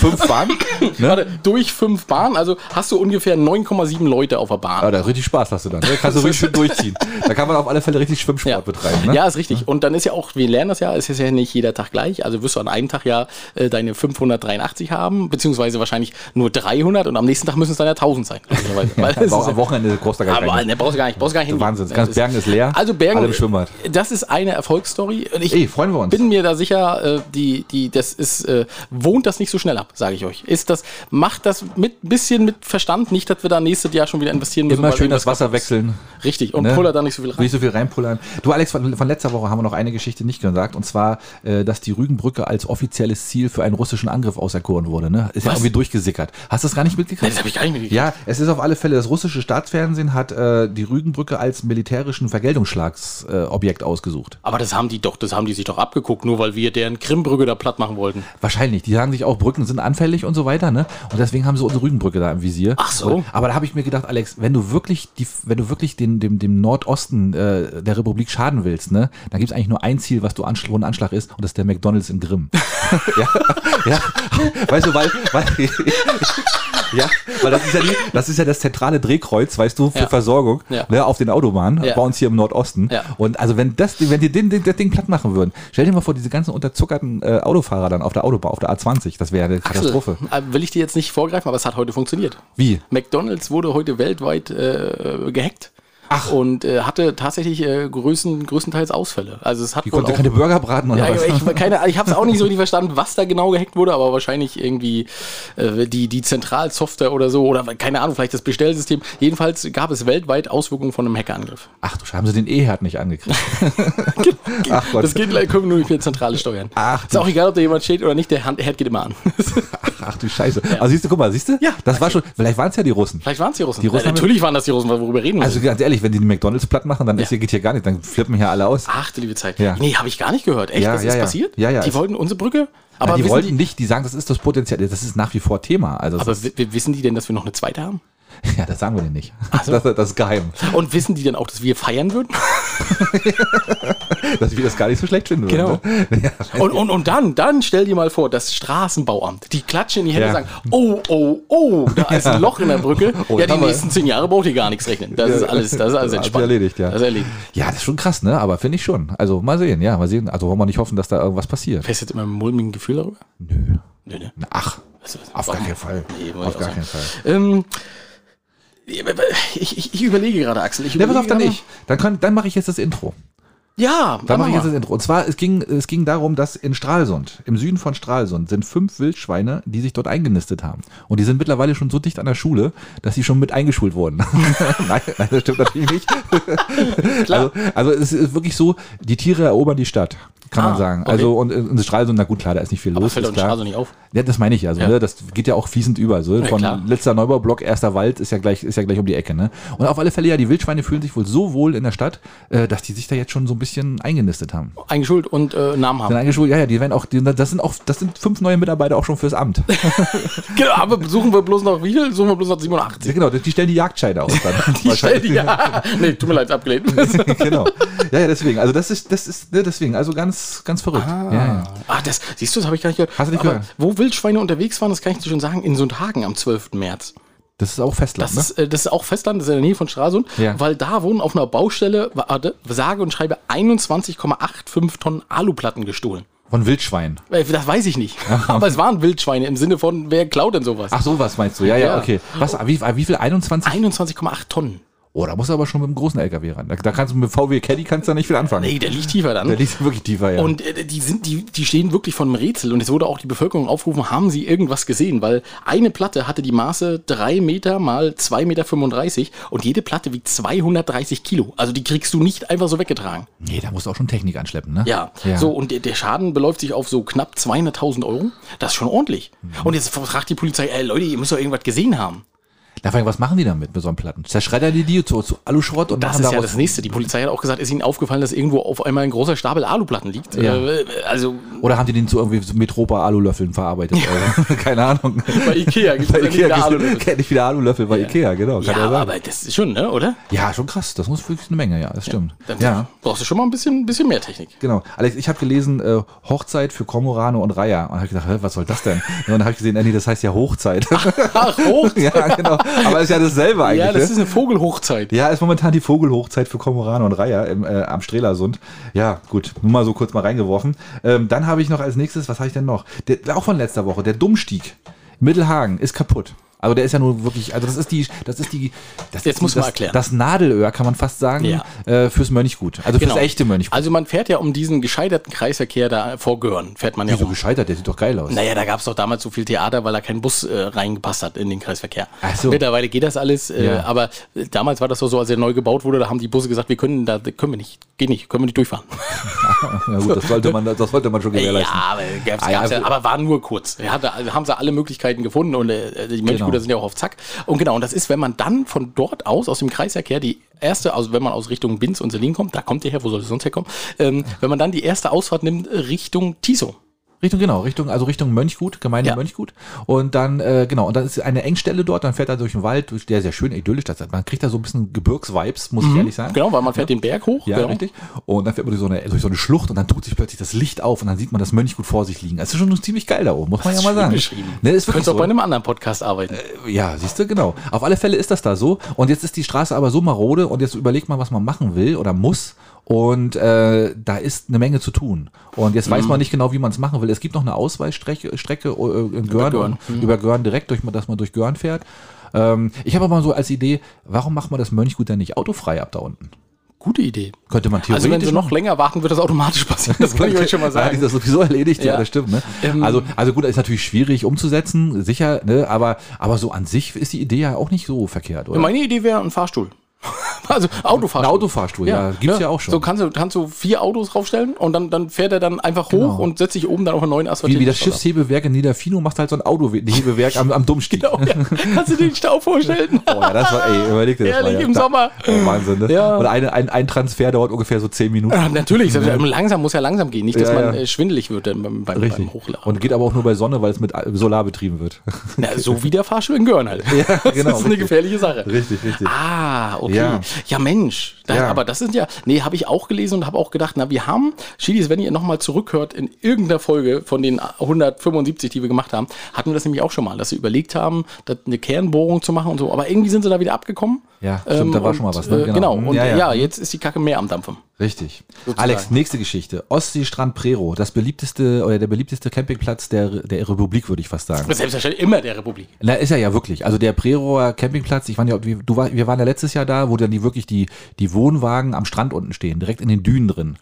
ne? Warte, durch 5 Bahnen, also hast du ungefähr 9,7 Leute auf der Bahn. Ja, da richtig Spaß hast du dann. Ne? Kannst du richtig schön durchziehen. Da kann man auf alle Fälle richtig Schwimmsport betreiben. Ne? Ja, ist richtig. Und dann ist ja auch, wir lernen das ja, es ist ja nicht jeder Tag gleich. Also wirst du an einem Tag deine 583 haben, beziehungsweise wahrscheinlich nur 300 und am nächsten Tag müssen es dann ja 1000 sein. Am Wochenende brauchst du gar nicht. Aber brauchst du gar nicht hin. Wahnsinn. Ganz Bergen ist leer. Also Bergen, alle im Schwimmbad. Das ist eine Erfolgsstory. Freuen wir uns. Bin mir da sicher, wohnt das nicht so schnell ab, sage ich euch. Macht das mit ein bisschen mit Verstand, nicht, dass wir da nächstes Jahr schon wieder investieren müssen. Immer schön das Wasser wechseln. Richtig, und pullert da nicht so viel rein. Nicht so viel reinpullern. Du Alex, von letzter Woche haben wir noch eine Geschichte nicht gesagt, und zwar, dass die Rügenbrücke als offizielles Ziel für einen russischen Angriff auserkoren wurde. Ne? Ist ja irgendwie durchgesickert. Hast du das gar nicht mitgekriegt? Nee, das habe ich gar nicht mitgekriegt. Ja, es ist auf alle Fälle, das russische Staatsfernsehen hat die Rügenbrücke als militärischen Vergeltungsschlagsobjekt ausgesucht. Aber das haben die sich doch abgeguckt, nur weil wir deren Krimbrücke da platt machen wollten. Wahrscheinlich. Die sagen sich auch, Brücken sind anfällig und so weiter, ne? Und deswegen haben sie unsere Rügenbrücke da im Visier. Ach so. Aber da habe ich mir gedacht, Alex, wenn du wirklich dem Nordosten der Republik schaden willst, ne, dann gibt es eigentlich nur ein Ziel, wo ein Anschlag ist, und das ist der McDonald's in Grimm. ja. Weißt du, weil das ist ja das zentrale Drehkreuz, weißt du, für Versorgung, ne, auf den Autobahnen, bei uns hier im Nordosten. Ja. Und also wenn die das Ding platt machen würden, stell dir mal vor, diese ganzen unterzuckerten Autofahrer dann auf der Autobahn, auf der A20, das wäre eine Katastrophe. Will ich dir jetzt nicht vorgreifen, aber es hat heute funktioniert. Wie? McDonald's wurde heute weltweit gehackt. Ach. Und hatte tatsächlich größtenteils Ausfälle. Also es hat die konnte keine Burger braten oder was? Ich habe es auch nicht so richtig verstanden, was da genau gehackt wurde, aber wahrscheinlich irgendwie die Zentralsoftware oder so, oder keine Ahnung, vielleicht das Bestellsystem. Jedenfalls gab es weltweit Auswirkungen von einem Hackerangriff. Ach du Scheiße, haben sie den E-Herd nicht angekriegt? Ach Gott. Das geht gleich, können wir nur nicht mehr zentrale steuern. Ist auch egal, ob da jemand steht oder nicht, der Herd geht immer an. Ach du Scheiße. Ja. Also guck mal, siehst du? Ja. Das war schon, vielleicht waren es ja die Russen. Vielleicht waren es die Russen. Natürlich waren das die Russen, worüber reden wir. Also ganz ehrlich, wenn die McDonald's platt machen, dann geht hier gar nicht, dann flippen hier alle aus. Ach du liebe Zeit. Ja. Nee, habe ich gar nicht gehört. Echt, das ist passiert? Ja. Die wollten unsere Brücke? Aber die wollten nicht, die sagen, das ist das Potenzial, das ist nach wie vor Thema. Also aber wissen die denn, dass wir noch eine zweite haben? Ja, das sagen wir denen nicht. So. Das ist geheim. Und wissen die denn auch, dass wir feiern würden? Dass wir das gar nicht so schlecht finden würden. Genau. Ne? Und dann stell dir mal vor, das Straßenbauamt, die klatschen in die Hände und sagen, oh, da ist ein Loch in der Brücke. Die nächsten 10 Jahre braucht ihr gar nichts rechnen. Das ist alles entspannt. Erledigt, ja. Das ist erledigt. Ja, das ist schon krass, ne? Aber finde ich schon. Also mal sehen. Also wollen wir nicht hoffen, dass da irgendwas passiert. Fährst du jetzt immer mit einem mulmigen Gefühl darüber? Nö. Ne? Ach, auf gar keinen Fall. Nee, auf gar keinen Fall. Ich überlege gerade, Axel. Pass auf, dann nicht. Dann mache ich jetzt das Intro. Ja, dann mache ich jetzt das Intro. Und zwar, es ging darum, dass in Stralsund, im Süden von Stralsund, sind 5 Wildschweine, die sich dort eingenistet haben. Und die sind mittlerweile schon so dicht an der Schule, dass sie schon mit eingeschult wurden. Nein, das stimmt natürlich nicht. Klar. Also es ist wirklich so, die Tiere erobern die Stadt. kann man sagen. Okay. Also und Stralsund, na gut, klar, da ist nicht viel Aber los. fällt doch ist in klar. Stralsund nicht auf. Ja, das meine ich also. Ja. Ne? Das geht ja auch fließend über. So. Von klar. letzter Neubaublock, erster Wald ist ja gleich um die Ecke. Ne? Und auf alle Fälle, ja, die Wildschweine fühlen sich wohl so wohl in der Stadt, dass die sich da jetzt schon so ein bisschen eingenistet haben. Eingeschult und Namen haben. Sind eingeschult, ja, die werden auch, das sind 5 neue Mitarbeiter auch schon fürs Amt. Genau, aber suchen wir bloß noch wie viel? Suchen wir bloß noch 87. Ja, genau, die stellen die Jagdscheine aus dann. Die stellen die, ja. Nee, tut mir leid, abgelehnt. Genau. Ja, deswegen. Also das ist deswegen, also ganz, ganz verrückt. Ja. Das, siehst du, das habe ich gar nicht gehört. Hast du nicht gehört? Wo Wildschweine unterwegs waren, das kann ich dir schon sagen, in Sundhagen am 12. März. Das ist auch Festland, Das ist auch Festland, das ist in der Nähe von Stralsund, Ja. weil da wurden auf einer Baustelle, sage und schreibe, 21,85 Tonnen Aluplatten gestohlen. Von Wildschweinen. Das weiß ich nicht. Aber es waren Wildschweine im Sinne von, wer klaut denn sowas? Ach, sowas meinst du? Ja, Ja. okay. Was, wie viel? 21? 21,8 Tonnen. Oh, da musst du aber schon mit dem großen LKW ran. Da kannst du mit VW Caddy kannst du da nicht viel anfangen. Nee, der liegt tiefer dann. Der liegt wirklich tiefer, ja. Und die stehen wirklich von einem Rätsel. Und es wurde auch die Bevölkerung aufgerufen, haben sie irgendwas gesehen? Weil eine Platte hatte die Maße 3 Meter mal 2,35 Meter und jede Platte wiegt 230 Kilo. Also die kriegst du nicht einfach so weggetragen. Nee, da musst du auch schon Technik anschleppen, ne? Ja, so und der Schaden beläuft sich auf so knapp 200.000 Euro. Das ist schon ordentlich. Und jetzt fragt die Polizei, Leute, ihr müsst doch irgendwas gesehen haben. Da frage ich, was machen die damit mit so einem Platten? Zerschreddern die zu Aluschrott und Das machen ist ja daraus... das Nächste. Die Polizei hat auch gesagt, ist ihnen aufgefallen, dass irgendwo auf einmal ein großer Stapel Aluplatten liegt. Ja. Also Oder haben die den zu irgendwie so Metropa-Alulöffeln verarbeitet? Keine Ahnung. bei Ikea gibt es ja nicht wieder Alulöffel. Kennt nicht wieder Alulöffel bei Ikea, genau. Ja, Kann ja sein. aber das ist schon, ne, oder? Ja, schon krass. Das muss wirklich eine Menge, ja, das stimmt. Dann Ja, brauchst du schon mal ein bisschen mehr Technik. genau. Alex, ich habe gelesen, Hochzeit für Kormorane und Reiher. Und habe gedacht, was soll das denn? Und dann habe ich gesehen, nee, das heißt ja Hochzeit. Ach, hoch. Ja, genau. Aber ist ja dasselbe eigentlich. Ja, das ne? ist eine Vogelhochzeit. Ja, ist momentan die Vogelhochzeit für Kormorane und Reiher am Strelasund. Ja, gut, nur mal so kurz mal reingeworfen. Dann habe ich noch als nächstes, was habe ich denn noch? Auch von letzter Woche, der Dummstieg. Mittelhagen ist kaputt. Also der ist ja nur wirklich, also Jetzt muss man erklären. Das Nadelöhr, kann man fast sagen, Ja. Fürs Mönchgut. Also fürs echte Mönchgut. Also man fährt ja um diesen gescheiterten Kreisverkehr da vor Göhren, fährt man ja Wieso rum. gescheitert? Der sieht doch geil aus. Naja, da gab es doch damals so viel Theater, weil da kein Bus reingepasst hat in den Kreisverkehr. Ach so. Mittlerweile geht das alles, Ja. aber damals war das doch so, als er neu gebaut wurde, da haben die Busse gesagt, können wir nicht durchfahren. Ja gut, das sollte man schon gewährleisten. Ja, aber gab's ja, aber war nur kurz. Haben sie alle Möglichkeiten gefunden und die Mönchguter Genau. sind ja auch auf Zack. Und genau, und das ist, wenn man dann von dort aus dem Kreisverkehr, die erste, also wenn man aus Richtung Binz und Selin kommt, da kommt ihr her, wo soll es sonst herkommen, wenn man dann die erste Ausfahrt nimmt, Richtung Tiso. Richtung Mönchgut, Gemeinde Ja. Mönchgut. Und dann, und dann ist eine Engstelle dort, dann fährt er durch den Wald, der sehr schön idyllisch, man kriegt da so ein bisschen Gebirgsvibes, muss ich ehrlich sagen. Genau, weil man fährt den Berg hoch. Ja, genau. richtig. Und dann fährt man durch so eine Schlucht und dann tut sich plötzlich das Licht auf und dann sieht man das Mönchgut vor sich liegen. Das ist schon ziemlich geil da oben, muss man ja mal sagen. Beschrieben. Ne, ist Du wirklich könntest auch so. bei einem anderen Podcast arbeiten. Ja, siehst du, genau. Auf alle Fälle ist das da so. Und jetzt ist die Straße aber so marode und jetzt überlegt man, was man machen will oder muss. Und da ist eine Menge zu tun. Und jetzt weiß man nicht genau, wie man es machen will. Es gibt noch eine Ausweichstrecke in Görn, über Görn direkt, dass man durch Görn fährt. Ich habe aber mal so als Idee, warum macht man das Mönchgut denn nicht autofrei ab da unten? Gute Idee. Könnte man theoretisch Also wenn sie noch länger warten, wird das automatisch passieren. Das kann ich euch schon mal Ist sagen. das sowieso erledigt? Ja, Ja. das stimmt. Ne? Also gut, das ist natürlich schwierig umzusetzen, sicher, ne? aber so an sich ist die Idee ja auch nicht so verkehrt, oder? Meine Idee wäre ein Fahrstuhl. Also Ein Autofahrstuhl. Autofahrstuhl, ja, gibt's ja auch schon. So kannst du 4 Autos draufstellen und dann fährt er dann einfach hoch und setzt sich oben dann auf einen neuen Asphalt. Wie das Schiffshebewerk in Niederfino macht halt so ein Autohebewerk am Dummstieg. Genau, ja. Kannst du dir den Stau vorstellen? Oh ja, das war, überleg dir das Ehrlich, mal. Ja. im Sommer. Oh, Wahnsinn, ne? Ja. Und ein Transfer dauert ungefähr so 10 Minuten. Ja, natürlich, muss ja langsam gehen. Nicht, dass Ja, man ja. schwindelig wird beim Richtig. Hochladen. Und geht aber auch nur bei Sonne, weil es mit Solar betrieben wird. Na, so wie der Fahrstuhl in Göhren halt. Ja, Das genau, ist eine richtig. gefährliche Sache. Richtig. Ah, okay. Ja. Ja, Mensch. Ja. Aber das sind ja, habe ich auch gelesen und habe auch gedacht, wir haben, Schiedis, wenn ihr nochmal zurückhört in irgendeiner Folge von den 175, die wir gemacht haben, hatten wir das nämlich auch schon mal, dass sie überlegt haben, eine Kernbohrung zu machen und so. Aber irgendwie sind sie da wieder abgekommen. Ja, stimmt, da war schon mal was, ne? Genau. Und Ja. jetzt ist die Kacke mehr am Dampfen. Richtig. Sozusagen. Alex, nächste Geschichte. Ostseestrand Prero, der beliebteste Campingplatz der Republik, würde ich fast sagen. Selbstverständlich immer der Republik. Na, ist er ja wirklich. Also der Preroer Campingplatz, wir waren ja letztes Jahr da, wo dann die Wohnwagen am Strand unten stehen, direkt in den Dünen drin.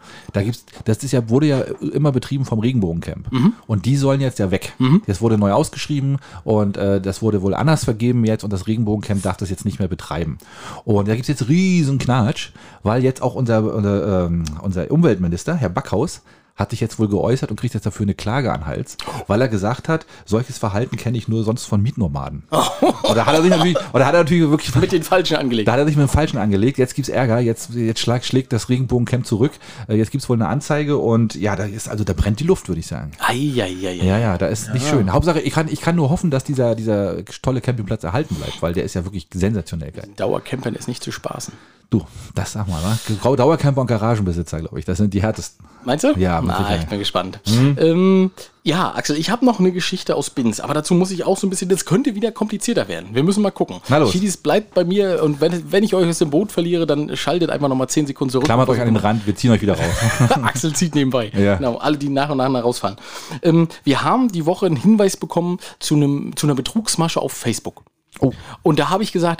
Wurde ja immer betrieben vom Regenbogencamp. Und die sollen jetzt ja weg. Das wurde neu ausgeschrieben und das wurde wohl anders vergeben jetzt und das Regenbogencamp darf das jetzt nicht mehr betreiben. Und da gibt es jetzt riesen Knatsch, weil jetzt auch unser Umweltminister, Herr Backhaus, hat sich jetzt wohl geäußert und kriegt jetzt dafür eine Klage an den Hals, weil er gesagt hat, solches Verhalten kenne ich nur sonst von Mietnomaden. Oder hat er natürlich wirklich mit den Falschen angelegt. Da hat er sich mit dem Falschen angelegt. Jetzt gibt's Ärger. Jetzt schlägt das Regenbogencamp zurück. Jetzt gibt's wohl eine Anzeige und ja, da brennt die Luft, würde ich sagen. Ja, da ist nicht schön. Hauptsache, ich kann nur hoffen, dass dieser tolle Campingplatz erhalten bleibt, weil der ist ja wirklich sensationell geil. Dauercampern ist nicht zu spaßen. Du, das sag mal, wa? Dauercamper und Garagenbesitzer, glaube ich, das sind die härtesten. Meinst du? Ja, ich bin gespannt. Ja, Axel, ich habe noch eine Geschichte aus Binz, aber dazu muss ich auch so ein bisschen, das könnte wieder komplizierter werden. Wir müssen mal gucken. Na los. Chidis bleibt bei mir und wenn ich euch aus dem Boot verliere, dann schaltet einfach nochmal 10 Sekunden zurück. Klammert euch an den Rand, wir ziehen euch wieder raus. Axel zieht nebenbei. Ja. Genau, alle, die nach und nach rausfallen. Wir haben die Woche einen Hinweis bekommen zu einer Betrugsmasche auf Facebook. Oh. Und da habe ich gesagt,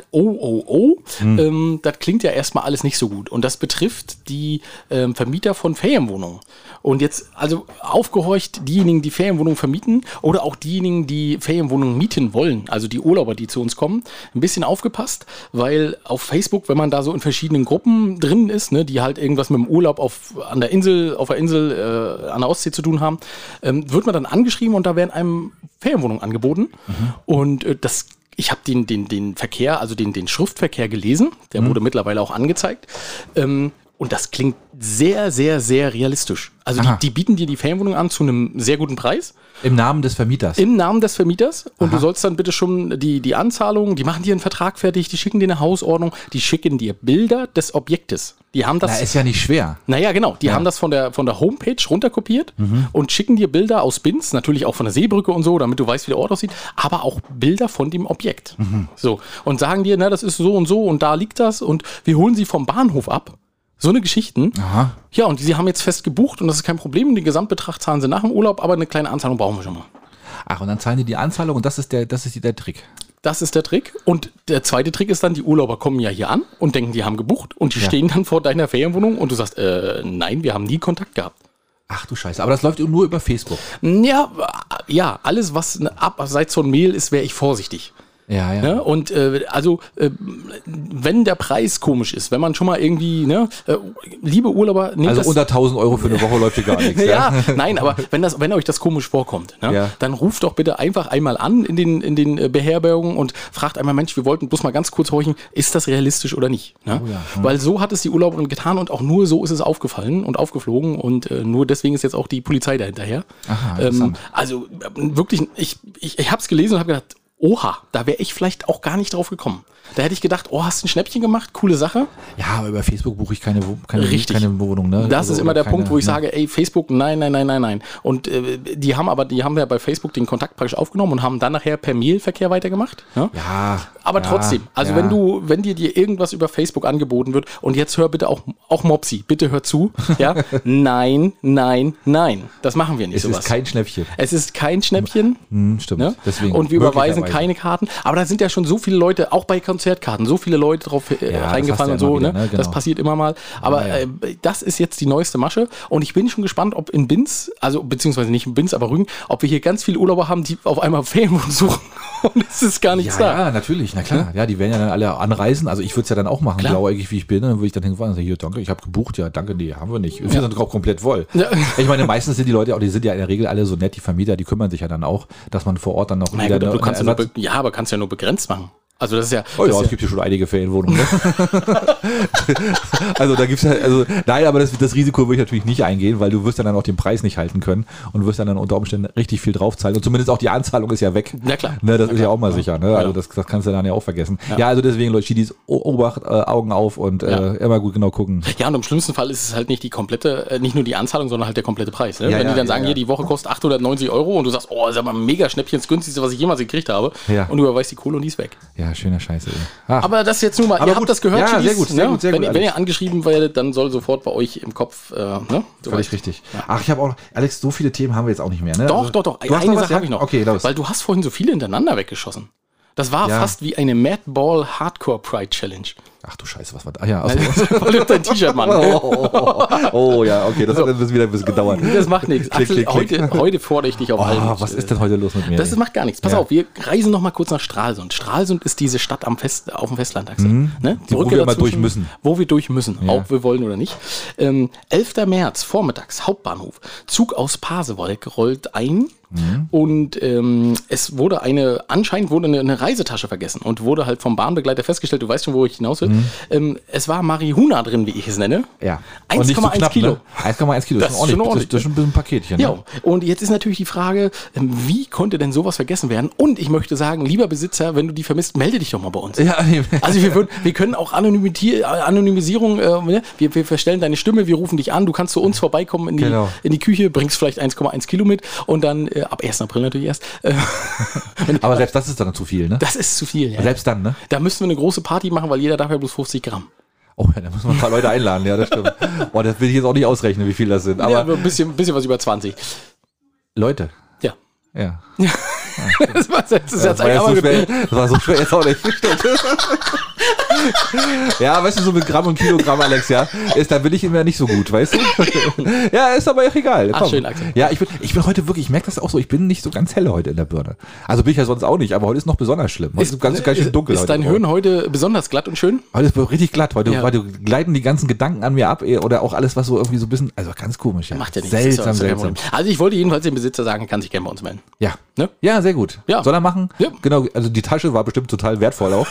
das klingt ja erstmal alles nicht so gut. Und das betrifft die Vermieter von Ferienwohnungen. Und jetzt, also aufgehorcht, diejenigen, die Ferienwohnungen vermieten oder auch diejenigen, die Ferienwohnungen mieten wollen, also die Urlauber, die zu uns kommen, ein bisschen aufgepasst, weil auf Facebook, wenn man da so in verschiedenen Gruppen drin ist, ne, die halt irgendwas mit dem Urlaub auf der Insel an der Ostsee zu tun haben, wird man dann angeschrieben und da werden einem Ferienwohnungen angeboten. Und ich habe den Verkehr, also den Schriftverkehr gelesen, der wurde mittlerweile auch angezeigt. Und das klingt sehr, sehr, sehr realistisch. Also die bieten dir die Ferienwohnung an zu einem sehr guten Preis. Im Namen des Vermieters? Im Namen des Vermieters. Und du sollst dann bitte schon die Anzahlung, die machen dir einen Vertrag fertig, die schicken dir eine Hausordnung, die schicken dir Bilder des Objektes. Die haben das. Na, ist ja nicht schwer. Naja, genau. Die haben das von der Homepage runterkopiert und schicken dir Bilder aus Binz, natürlich auch von der Seebrücke und so, damit du weißt, wie der Ort aussieht, aber auch Bilder von dem Objekt. So. Und sagen dir, das ist so und da liegt das und wir holen sie vom Bahnhof ab. So eine Geschichten. Aha. Ja, und sie haben jetzt fest gebucht und das ist kein Problem. Den Gesamtbetrag zahlen sie nach dem Urlaub, aber eine kleine Anzahlung brauchen wir schon mal. Ach, und dann zahlen die Anzahlung und das ist der Trick. Das ist der Trick. Und der zweite Trick ist dann, die Urlauber kommen ja hier an und denken, die haben gebucht und die stehen dann vor deiner Ferienwohnung und du sagst, nein, wir haben nie Kontakt gehabt. Ach du Scheiße, aber das läuft nur über Facebook. Ja, alles, was abseits von Mail ist, wäre ich vorsichtig. Ja. Ne? Und wenn der Preis komisch ist, wenn man schon mal irgendwie, liebe Urlauber, nehmt also unter 1.000 Euro für eine Woche läuft hier gar nichts. Nein, aber wenn euch das komisch vorkommt, dann ruft doch bitte einfach einmal an in den Beherbergungen und fragt einmal, Mensch, wir wollten bloß mal ganz kurz horchen, ist das realistisch oder nicht? Ne? Weil so hat es die Urlauberin getan und auch nur so ist es aufgefallen und aufgeflogen und nur deswegen ist jetzt auch die Polizei dahinterher. Aha, also wirklich, ich habe es gelesen und habe gedacht, oha, da wäre ich vielleicht auch gar nicht drauf gekommen. Da hätte ich gedacht, hast du ein Schnäppchen gemacht? Coole Sache. Ja, aber über Facebook buche ich keine Wohnung. Ne? Das ist immer der Punkt, wo ich sage, Facebook, nein. Und die haben ja bei Facebook den Kontakt praktisch aufgenommen und haben dann nachher per Mailverkehr weitergemacht. Ne? Ja. Aber trotzdem, also wenn dir irgendwas über Facebook angeboten wird und jetzt hör bitte auch Mopsi, bitte hör zu. Ja? Nein. Das machen wir nicht sowas. Es ist kein Schnäppchen. Es ist kein Schnäppchen. Stimmt. Ne? Deswegen und wir überweisen keine Karten. Aber da sind ja schon so viele Leute, auch bei Konzertkarten, so viele Leute drauf reingefallen und so. Wieder, ne? Genau. Das passiert immer mal. Aber das ist jetzt die neueste Masche. Und ich bin schon gespannt, ob in Binz, also beziehungsweise nicht in Binz, aber Rügen, ob wir hier ganz viele Urlauber haben, die auf einmal Ferienwohnungen suchen. Und es ist gar nichts da. Ja, natürlich, na klar. Ja, die werden ja dann alle anreisen. Also ich würde es ja dann auch machen, blauäugig wie ich bin. Dann würde ich dann hinfahren und sagen, hier, danke, ich habe gebucht. Ja, danke, nee, haben wir nicht. Wir sind auch komplett voll. Ja. Ich meine, meistens sind die Leute, die sind ja in der Regel alle so nett, die Vermieter, die kümmern sich ja dann auch, dass man vor Ort dann noch wieder... aber kannst ja nur begrenzt machen. Also das ist ja... es gibt ja schon einige Ferienwohnungen. Ne? Also da gibt's nein, aber das Risiko würde ich natürlich nicht eingehen, weil du wirst dann auch den Preis nicht halten können und wirst dann unter Umständen richtig viel draufzahlen. Und zumindest auch die Anzahlung ist ja weg. Na klar. Ne, das ist ja auch mal sicher. Ne? Also das kannst du dann ja auch vergessen. Ja, also deswegen, Leute, Chidis, Obacht, Augen auf und immer gut genau gucken. Ja, und im schlimmsten Fall ist es halt nicht die komplette, nicht nur die Anzahlung, sondern halt der komplette Preis. Ne? Wenn die dann sagen, hier, die Woche kostet 890 € und du sagst, ist aber ein mega Schnäppchen, das günstigste, was ich jemals gekriegt habe. Ja. Und du überweist die Kohle und die ist weg. Ja, schöner Scheiße. Aber das jetzt nur mal, ihr habt das gehört, ja, sehr gut, wenn ihr angeschrieben werdet, dann soll sofort bei euch im Kopf, Völlig richtig. Ja. Ach, ich habe auch noch, Alex, so viele Themen haben wir jetzt auch nicht mehr, ne? Doch. Eine Sache habe ich noch. Okay, los. Weil du hast vorhin so viele hintereinander weggeschossen. Das war fast wie eine Madball Hardcore Pride Challenge. Ach du Scheiße, was war da? Ah, ja, also. Weil du dein T-Shirt, Mann. Oh, ja, okay, das hat wieder ein bisschen gedauert. Das macht nichts. Axel, heute fordere ich dich auf allen. Was ist denn heute los mit mir? Das macht gar nichts. Pass auf, wir reisen noch mal kurz nach Stralsund. Stralsund ist diese Stadt auf dem Festland, Axel. Ne? Wo wir immer durch müssen. Wo wir durch müssen, ob wir wollen oder nicht. 11. März, vormittags, Hauptbahnhof. Zug aus Pasewalk rollt ein. Und es wurde anscheinend wurde eine Reisetasche vergessen und wurde halt vom Bahnbegleiter festgestellt, du weißt schon, wo ich hinaus will. Es war Marihuna drin, wie ich es nenne. Ja. 1,1 Kilo. Ne? 1,1 Kilo, das ist schon ordentlich. Das ist schon ein bisschen ein Paketchen. Ja, ne? und jetzt ist natürlich die Frage, wie konnte denn sowas vergessen werden? Und ich möchte sagen, lieber Besitzer, wenn du die vermisst, melde dich doch mal bei uns. Ja. Also wir können auch Anonymisierung, wir verstellen deine Stimme, wir rufen dich an, du kannst zu uns vorbeikommen in die Küche, bringst vielleicht 1,1 Kilo mit und dann ab 1. April natürlich erst. Aber selbst das ist dann zu viel, ne? Das ist zu viel, ja. Selbst dann, ne? Da müssten wir eine große Party machen, weil jeder darf ja bloß 50 Gramm. Oh ja, da muss man ein paar Leute einladen, ja, das stimmt. Boah, das will ich jetzt auch nicht ausrechnen, wie viel das sind. Aber ja, ein bisschen was über 20. Leute. Ja. Ja. Das war so schwer jetzt auch nicht. Ja, weißt du, so mit Gramm und Kilogramm, Alex, ja, da bin ich immer nicht so gut, weißt du? Ja, ist aber auch egal. Ach, schön, Axel. Ja, ich bin heute wirklich, ich merke das auch so, ich bin nicht so ganz helle heute in der Birne. Also bin ich ja sonst auch nicht, aber heute ist noch besonders schlimm. Heute ist ganz schön dunkel. Ist dein Hirn heute besonders glatt und schön? Heute ist richtig glatt, heute gleiten die ganzen Gedanken an mir ab oder auch alles, was so irgendwie so ein bisschen, also ganz komisch. Ja. Macht ja nichts. Seltsam. Also ich wollte jedenfalls dem Besitzer sagen, kann sich gerne bei uns melden. Ja. Ne? Ja, sehr gut. Ja. Soll er machen? Ja. Genau, also die Tasche war bestimmt total wertvoll auch.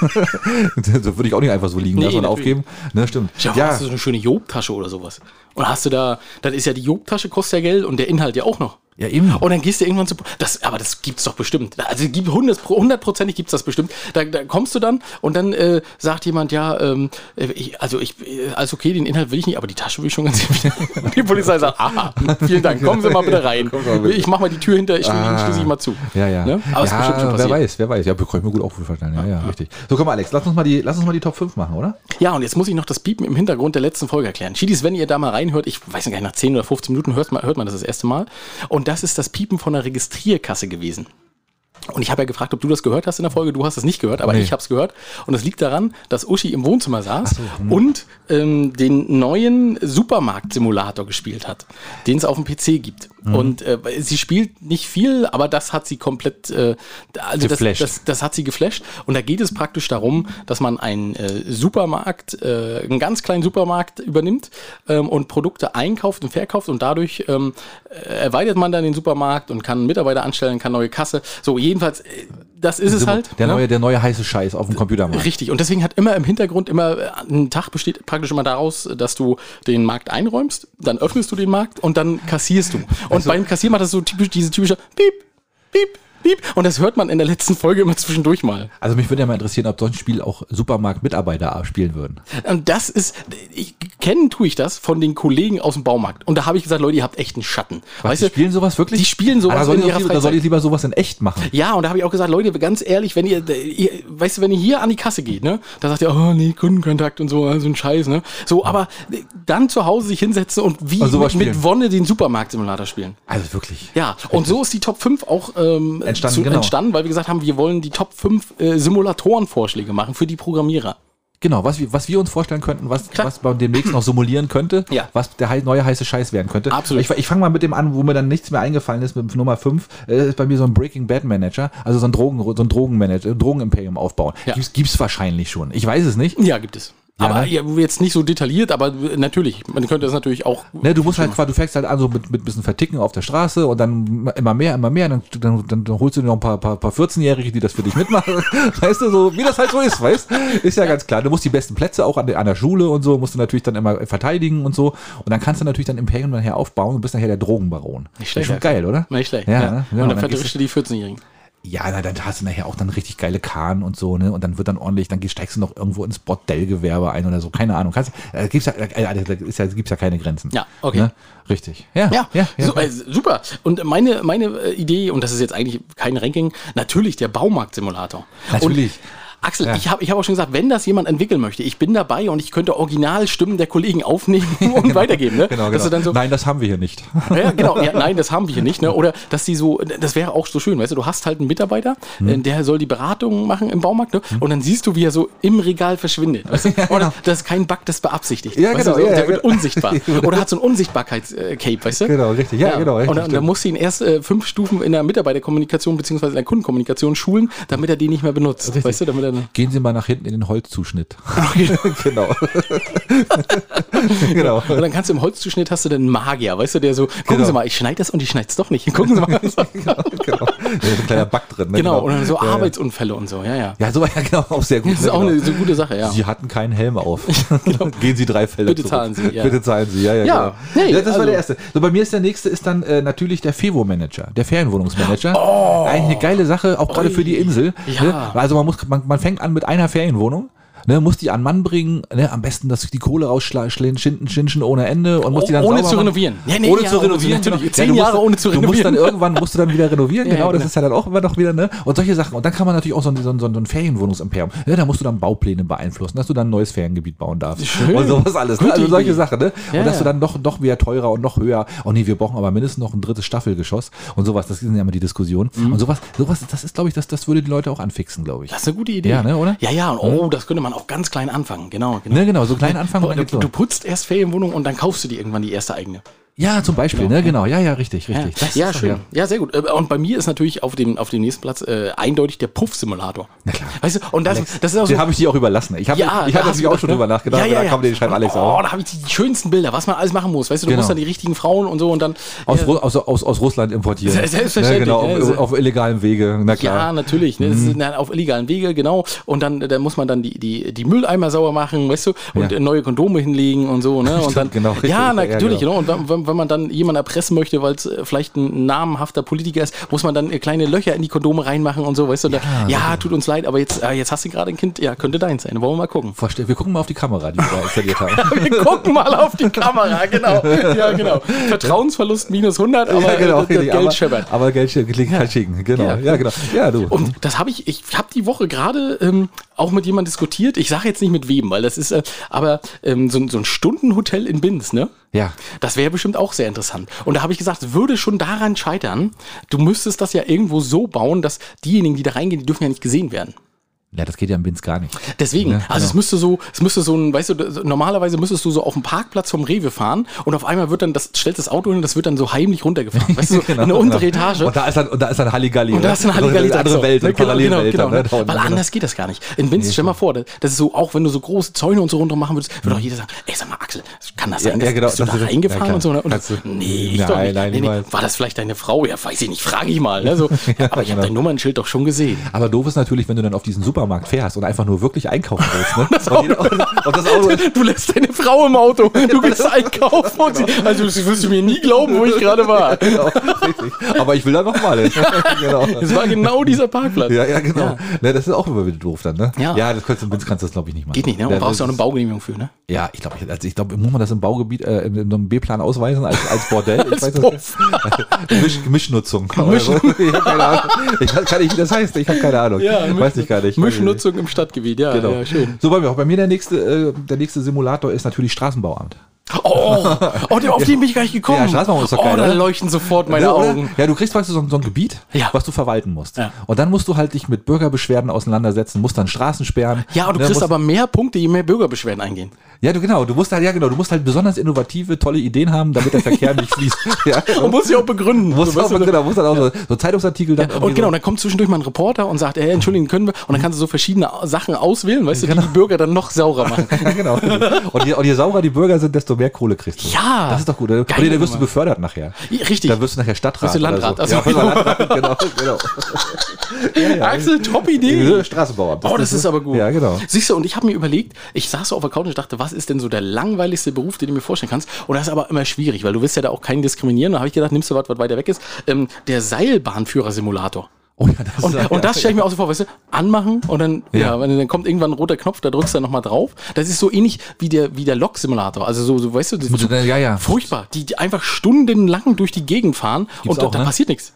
Das würde ich auch nicht einfach so liegen lassen und aufgeben. Ne, stimmt. Ja, hast du so eine schöne Job-Tasche oder sowas? Und hast du da, das ist ja die Job-Tasche, kostet ja Geld und der Inhalt ja auch noch. Ja, eben. Und dann gehst du irgendwann aber das gibt's doch bestimmt. Also 100%ig gibt's das bestimmt. Da kommst du dann und dann sagt jemand, alles okay, den Inhalt will ich nicht, aber die Tasche will ich schon ganz viel. Die Polizei sagt, aha, vielen Dank, kommen Sie mal bitte rein. Ich mach mal die Tür hinter, ich schließe ich mal zu. Ja. Ne? Aber es ist bestimmt schon passiert. Wer weiß. Ja, kann ich mir gut auch vorstellen. Ja, richtig. So, komm mal, Alex, lass uns mal die Top 5 machen, oder? Ja, und jetzt muss ich noch das Piepen im Hintergrund der letzten Folge erklären. Schiedis, wenn ihr da mal reinhört, ich weiß nicht, nach 10 oder 15 Minuten hört man das erste Mal. Und das ist das Piepen von der Registrierkasse gewesen. Und ich habe ja gefragt, ob du das gehört hast in der Folge. Du hast es nicht gehört, aber ich habe es gehört. Und das liegt daran, dass Uschi im Wohnzimmer saß und den neuen Supermarkt-Simulator gespielt hat, den es auf dem PC gibt. Und sie spielt nicht viel, aber das hat sie komplett, das hat sie geflasht. Und da geht es praktisch darum, dass man einen Supermarkt, einen ganz kleinen Supermarkt übernimmt und Produkte einkauft und verkauft und dadurch erweitert man dann den Supermarkt und kann Mitarbeiter anstellen, kann neue Kasse. So, jedenfalls, das ist es halt. Der neue heiße Scheiß auf dem Computermarkt. Richtig. Und deswegen hat immer im Hintergrund ein Tag besteht praktisch immer daraus, dass du den Markt einräumst, dann öffnest du den Markt und dann kassierst du. Und beim Kassieren macht das so typisch, diese typische Piep, Piep, Piep. Und das hört man in der letzten Folge immer zwischendurch mal. Also mich würde ja mal interessieren, ob so ein Spiel auch Supermarkt-Mitarbeiter spielen würden. Und das ist, kennen tue ich das von den Kollegen aus dem Baumarkt. Und da habe ich gesagt, Leute, ihr habt echt einen Schatten. Weißt du, spielen sowas wirklich? Die spielen sowas in ihrer Freizeit. Da soll ich lieber sowas in echt machen. Ja, und da habe ich auch gesagt, Leute, ganz ehrlich, wenn ihr hier an die Kasse geht, ne, da sagt ihr, oh nee, Kundenkontakt und so ein Scheiß, ne. So, aber dann zu Hause sich hinsetzen und wie mit Wonne den Supermarkt-Simulator spielen. Also wirklich. Ja, und so ist die Top 5 auch entstanden, weil wir gesagt haben, wir wollen die Top 5 Simulatoren-Vorschläge machen für die Programmierer. Genau, was wir uns vorstellen könnten, was man demnächst noch simulieren könnte, was der neue heiße Scheiß werden könnte. Absolut. Ich fange mal mit dem an, wo mir dann nichts mehr eingefallen ist, mit Nummer 5, ist bei mir so ein Breaking Bad Manager, also so ein Drogenmanager, Drogenimperium aufbauen. Ja. Gibt's wahrscheinlich schon. Ich weiß es nicht. Ja, gibt es. Ja, aber jetzt nicht so detailliert, aber natürlich, man könnte das natürlich auch. Ne, du fängst halt an so mit ein bisschen Verticken auf der Straße und dann immer mehr, dann holst du dir noch ein paar 14-Jährige, die das für dich mitmachen. Weißt du, so wie das halt so ist, weißt? Ist ja ganz klar. Du musst die besten Plätze auch an der Schule und so, musst du natürlich dann immer verteidigen und so. Und dann kannst du natürlich dann Imperium nachher aufbauen und bist nachher der Drogenbaron. Nicht schlecht. Ist schon geil, oder? Nicht schlecht. Ja. Und dann vertriffst du die 14-Jährigen. Ja, dann hast du nachher auch dann richtig geile Kahn und so, ne? Und dann wird dann ordentlich, dann steigst du noch irgendwo ins Bordellgewerbe ein oder so, keine Ahnung. Gibt's ja keine Grenzen. Ja, okay. Ne? Richtig. Ja. So, super. Und meine Idee, und das ist jetzt eigentlich kein Ranking, natürlich der Baumarkt-Simulator. Natürlich. Axel, ich hab auch schon gesagt, wenn das jemand entwickeln möchte, ich bin dabei und ich könnte Originalstimmen der Kollegen aufnehmen und weitergeben. Ne? Genau. Dass du dann so, Nein, das haben wir hier nicht. ja, genau. Ja, nein, das haben wir hier nicht. Ne? Oder dass die so, das wäre auch so schön, weißt du hast halt einen Mitarbeiter, der soll die Beratung machen im Baumarkt, ne? Und dann siehst du, wie er so im Regal verschwindet. Weißt du? Oder das ist kein Bug, das beabsichtigt. Ja, weißt du, genau. der wird unsichtbar. Oder hat so ein Unsichtbarkeits-Cape, weißt du? Genau, richtig. Ja, genau. Richtig, und dann musst du ihn erst 5 Stufen in der Mitarbeiterkommunikation bzw. in der Kundenkommunikation schulen, damit er die nicht mehr benutzt. Richtig. Weißt du, damit er Gehen Sie mal nach hinten in den Holzzuschnitt. Genau. Genau. Und dann kannst du im Holzzuschnitt hast du den Magier, weißt du, der so, gucken Genau. Sie mal, ich schneide das und ich schneide es doch nicht. Gucken Sie mal. Genau. Da ist ein kleiner Bug drin. Ne? Genau, und dann so Arbeitsunfälle und so, ja. Ja, so ja, genau, auch sehr gut. Das ist auch eine so gute Sache, ja. Sie hatten keinen Helm auf. Gehen Sie 3 Felder Bitte zurück. zahlen Sie, ja. Bitte zahlen Sie, ja. Ja, genau. nee, Das war also- der erste. So, bei mir ist der nächste ist dann natürlich der FEWO-Manager, der Ferienwohnungsmanager. Eigentlich eine geile Sache, auch gerade für die Insel. Ja. Ne? Also man fängt an mit einer Ferienwohnung. Ne, muss die an Mann bringen, ne, am besten, dass die Kohle rausschinschen ohne Ende und muss die dann ohne sauber zu machen. renovieren. Ja, nee, ohne ja, zu renovieren. natürlich. Genau. 10 du Jahre musst, ohne zu Du musst renovieren. dann irgendwann wieder renovieren, Ja, genau, das genau. ist ja dann auch immer noch wieder, ne, und solche Sachen. Und dann kann man natürlich auch so ein Ferienwohnungsimperium, ja, da musst du dann Baupläne beeinflussen, dass du dann ein neues Feriengebiet bauen darfst. Schön. Und sowas alles, ne? Gute Also solche Idee. Sachen, ne? Ja, und dass ja. du dann noch wieder teurer und noch höher, oh nee, wir brauchen aber mindestens noch ein 3. Staffelgeschoss und sowas, das sind ja immer die Diskussionen. Und sowas, das ist, glaube ich, das würde die Leute auch anfixen, glaube ich. Das ist eine gute Idee. Ja, ne, oder? Ja, und das könnte man auch ganz klein anfangen. Genau. Ne, genau, so klein anfangen und dann geht's Du los. putzt erst Ferienwohnung und dann kaufst du dir irgendwann die erste eigene. Ja, zum Beispiel, ne, genau, ja, richtig. Ja, Das ja ist doch, schön. Ja, sehr gut. Und bei mir ist natürlich auf dem nächsten Platz eindeutig der Puff-Simulator. Na klar. Weißt du, und das ist auch so. Den habe ich dir auch überlassen. Ich habe Ja, da hast natürlich du auch das, schon ne? drüber nachgedacht, Ja, da kommt den schreibt Alex auch. Da habe ich die schönsten Bilder, was man alles machen muss. Weißt du, du Genau. musst dann die richtigen Frauen und so und dann. Aus Russland importieren. Selbstverständlich, Ne, genau, ja. auf illegalem Wege, na Ja, klar. natürlich. Ne? Das ist auf illegalen Wege, genau. Und dann muss man dann die Mülleimer sauer machen, weißt du, und Ja. neue Kondome hinlegen und so, ne? Und dann, genau, richtig. ja, Ja, natürlich, genau. genau. Und wenn man dann jemanden erpressen möchte, weil es vielleicht ein namhafter Politiker ist, muss man dann kleine Löcher in die Kondome reinmachen und so, weißt du. Und ja, tut uns leid, aber jetzt hast du gerade ein Kind, ja, könnte deins sein. Wollen wir mal gucken. Wir gucken mal auf die Kamera, die wir da installiert haben. Wir gucken mal auf die Kamera, genau. Ja, genau. Vertrauensverlust minus 100, aber Ja, genau, das richtig, Geld scheppert. aber Geld schicken, genau. Ja. Ja, genau. Ja, du. Und das habe ich habe die Woche gerade auch mit jemandem diskutiert. Ich sage jetzt nicht mit wem, weil das ist aber so ein Stundenhotel in Binz, ne? Ja. Das wäre bestimmt auch sehr interessant. Und da habe ich gesagt, es würde schon daran scheitern, du müsstest das ja irgendwo so bauen, dass diejenigen, die da reingehen, die dürfen ja nicht gesehen werden. Ja, das geht ja im Binz gar nicht. Deswegen, Ja, also genau. es müsste so ein, weißt du, normalerweise müsstest du so auf dem Parkplatz vom Rewe fahren und auf einmal stellt das Auto hin und das wird dann so heimlich runtergefahren, weißt du, so in eine untere Etage. Und da ist dann Halligalli. Und da ist ein Halligalli. eine andere Welt, eine Parallelwelt. Genau. dann, ne? Weil anders geht das gar nicht. In Binz, stell mal vor, das ist so, auch wenn du so große Zäune und so runter machen würdest, würde auch jeder sagen, ey, sag mal, Axel, kann das sein, Ja, genau, bist du das da ist- reingefahren ja, klar. und so? Ne? Und Kannst du- nee, ich Nein, doch nicht. nein, niemals. War das vielleicht deine Frau? Ja, weiß ich nicht, frage ich mal. Ne? So, aber ich habe genau. dein Nummernschild doch schon gesehen. Aber doof ist natürlich, wenn du dann auf diesen Supermarkt fährst und einfach nur wirklich einkaufen willst. Ne? Das Auto, und das Auto du lässt deine Frau im Auto, du gehst einkaufen und also das wirst du mir nie glauben, wo ich gerade war. genau, richtig. Aber ich will da nochmal hin. Genau. Es war genau dieser Parkplatz. Ja, genau. Ja. Ne, das ist auch immer wieder doof dann, ne? Ja. Das kannst du das glaube ich nicht machen. Geht nicht, ne? Und Ja, brauchst du auch das eine Baugenehmigung für, ne? Ja, ich glaube, muss man das im Baugebiet in einem B-Plan ausweisen als Bordell? Ich weiß nicht. Mischnutzung. Oder so. Ich habe keine Ahnung. Ich weiß gar nicht, wie das heißt. Ich habe keine Ahnung. Weiß ich gar nicht. Mischnutzung im Stadtgebiet, ja, Genau. ja, schön. So, bei mir der nächste Simulator ist natürlich Straßenbauamt. Auf den bin ich gar nicht gekommen. Ja, Straßenbau ist doch geil, da oder? leuchten sofort meine Ja, oder? Augen. Ja, du kriegst praktisch so ein Gebiet, Ja. was du verwalten musst. Ja. Und dann musst du halt dich mit Bürgerbeschwerden auseinandersetzen, musst dann Straßen sperren. Ja, und du Ne, kriegst musst- aber mehr Punkte, je mehr Bürgerbeschwerden eingehen. Ja, du musst halt besonders innovative, tolle Ideen haben, damit der Verkehr nicht fließt. Ja, Und musst sie auch begründen. musst So, weißt du, musst dann auch so Zeitungsartikel dann. und genau, dann kommt zwischendurch mal ein Reporter und sagt, entschuldigen, können wir? Und dann kannst du so verschiedene Sachen auswählen, weißt du, die die Bürger dann noch saurer machen. Ja, genau. Und je saurer die Bürger sind, desto mehr Kohle kriegst du. Ja. Das ist doch gut. Und dann wirst du befördert nachher. Richtig. Dann wirst du nachher Stadtrat. Wirst du Landrat. Oder so. Also, Ja, Landrat, genau. Axel, top Idee. Straßenbauamt. Oh, das ist aber gut. Ja, genau. Siehst du, und ich habe mir überlegt, ich saß so auf der Couch und dachte, was ist denn so der langweiligste Beruf, den du mir vorstellen kannst? Und das ist aber immer schwierig, weil du willst ja da auch keinen diskriminieren. Da habe ich gedacht, nimmst du was weiter weg ist. Der Seilbahnführer-Simulator. Oh ja, das Und das stelle ich mir auch so vor, weißt du, anmachen und dann, dann kommt irgendwann ein roter Knopf, da drückst du dann nochmal drauf. Das ist so ähnlich wie der Lok-Simulator. Also so weißt du, das furchtbar. Die einfach stundenlang durch die Gegend fahren. Gibt's und auch, da ne? passiert nichts.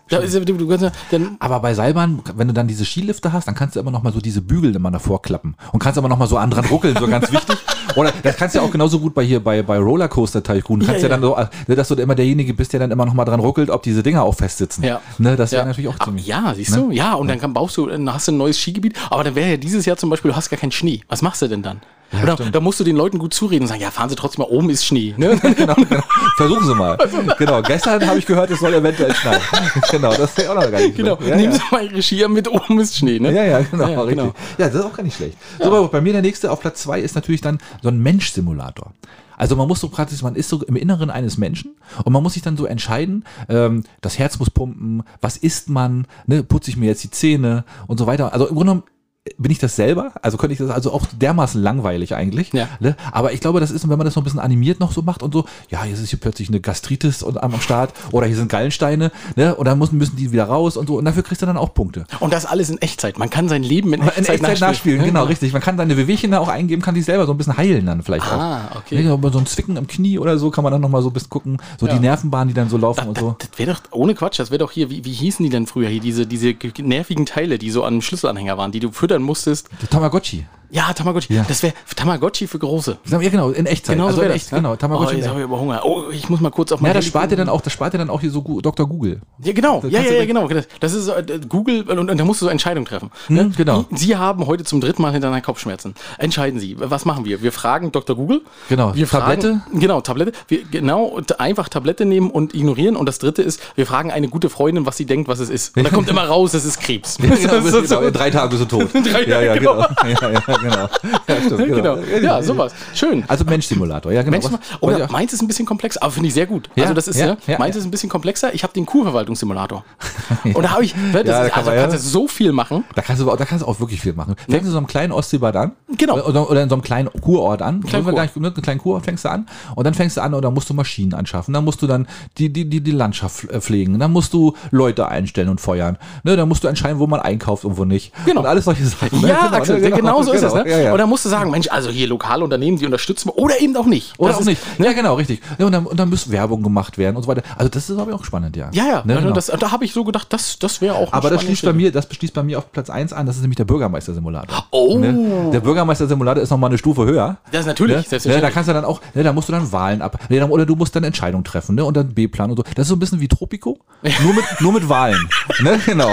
Aber bei Seilbahn, wenn du dann diese Skilifte hast, dann kannst du immer noch mal so diese Bügel immer davor klappen und kannst aber noch mal so dran ruckeln, so ganz wichtig. Oder das kannst du ja auch genauso gut bei Rollercoaster-Tycoon. Du kannst ja dann so, dass du immer derjenige bist, der dann immer noch mal dran ruckelt, ob diese Dinger auch festsitzen. Ja. Ne, das wäre natürlich auch ziemlich. Ja, siehst du? Ja, und dann hast du ein neues Skigebiet. Aber dann wäre ja dieses Jahr zum Beispiel, du hast gar keinen Schnee. Was machst du denn dann? Ja, oder da musst du den Leuten gut zureden und sagen, ja, fahren Sie trotzdem mal, oben ist Schnee. Ne? Genau. Versuchen Sie mal. Genau. Gestern habe ich gehört, es soll eventuell schneien. Genau, das wäre auch noch gar nicht. Genau. Nehmen Sie mal Ihre Skier mit, oben ist Schnee. Ne? Ja, genau. Richtig. Genau. Ja, das ist auch gar nicht schlecht. Ja. So, aber bei mir der nächste auf Platz 2 ist natürlich dann so ein Mensch-Simulator. Also man muss so praktisch, man ist so im Inneren eines Menschen und man muss sich dann so entscheiden, das Herz muss pumpen, was isst man, ne, putze ich mir jetzt die Zähne und so weiter. Also im Grunde genommen bin ich das selber, also könnte ich das also auch dermaßen langweilig eigentlich, ne? Aber ich glaube, das ist, wenn man das noch ein bisschen animiert noch so macht und so, ja, jetzt ist hier plötzlich eine Gastritis am Start oder hier sind Gallensteine, ne? Und dann müssen die wieder raus und so und dafür kriegst du dann auch Punkte. Und das alles in Echtzeit, man kann sein Leben in Echtzeit nachspielen. Genau, richtig. Man kann seine Wehwehchen da auch eingeben, kann sich selber so ein bisschen heilen dann vielleicht auch. Okay. Ne? So ein Zwicken im Knie oder so kann man dann nochmal so ein bisschen gucken, so die Nervenbahnen, die dann so laufen und so. Das wäre doch, ohne Quatsch, das wäre doch hier, wie hießen die denn früher hier, diese nervigen Teile, die so an Schlüsselanhänger waren, die du füttern musstest. Tamagotchi. Ja, Tamagotchi. Ja. Das wäre Tamagotchi für Große. Ja, genau, in Echtzeit. Genau, also so in Echtzeit. Genau, Tamagotchi. Jetzt habe ich aber Hunger. Oh, ich muss mal kurz auf mein das spart dir dann auch hier so Dr. Google. Ja, genau. Genau. Das ist Google und da musst du so Entscheidungen treffen. Ne? Genau. Sie haben heute zum 3. Mal hintereinander Kopfschmerzen. Entscheiden Sie. Was machen wir? Wir fragen Dr. Google. Genau. Tablette. Genau, Tablette. Einfach Tablette nehmen und ignorieren. Und das 3. ist, wir fragen eine gute Freundin, was sie denkt, was es ist. Und da kommt immer raus, es ist Krebs. Genau, in 3 Tagen bist du tot. Genau. Genau. Genau. Ja, sowas. Schön. Also Mensch-Simulator, ja genau. Oder meins ist ein bisschen komplexer, aber finde ich sehr gut. Also das ist meins ist ein bisschen komplexer. Ich habe den Kurverwaltungssimulator. Und da habe ich, kannst du so viel machen. Da kannst du auch wirklich viel machen. Fängst du so einem kleinen Ostseebad an. Genau. Oder in so einem kleinen Kurort an. Einen kleinen Kurort fängst du an. Und dann fängst du an, oder musst du Maschinen anschaffen. Dann musst du dann die Landschaft pflegen. Dann musst du Leute einstellen und feuern. Ne, dann musst du entscheiden, wo man einkauft und wo nicht. Genau. Und alles solche Sachen. Ja, Axel, genau so ist es. Ne? Ja. Und dann musst du sagen, Mensch, also hier lokale Unternehmen, die unterstützen wir, oder eben auch nicht. Oder auch nicht. Ja, genau, richtig. Ja, und dann muss Werbung gemacht werden und so weiter. Also das ist aber auch spannend, ja. Ja. Ne, genau. Da habe ich so gedacht, das wäre auch aber das schließt bei mir auf Platz 1 an, das ist nämlich der Bürgermeister-Simulator. Oh. Ne? Der Bürgermeister-Simulator ist nochmal eine Stufe höher. Das ist natürlich. Ne? Da kannst du dann auch, da musst du dann Wahlen oder du musst dann Entscheidungen treffen, ne? Und dann B-Plan und so. Das ist so ein bisschen wie Tropico, nur mit Wahlen. Ne? Genau.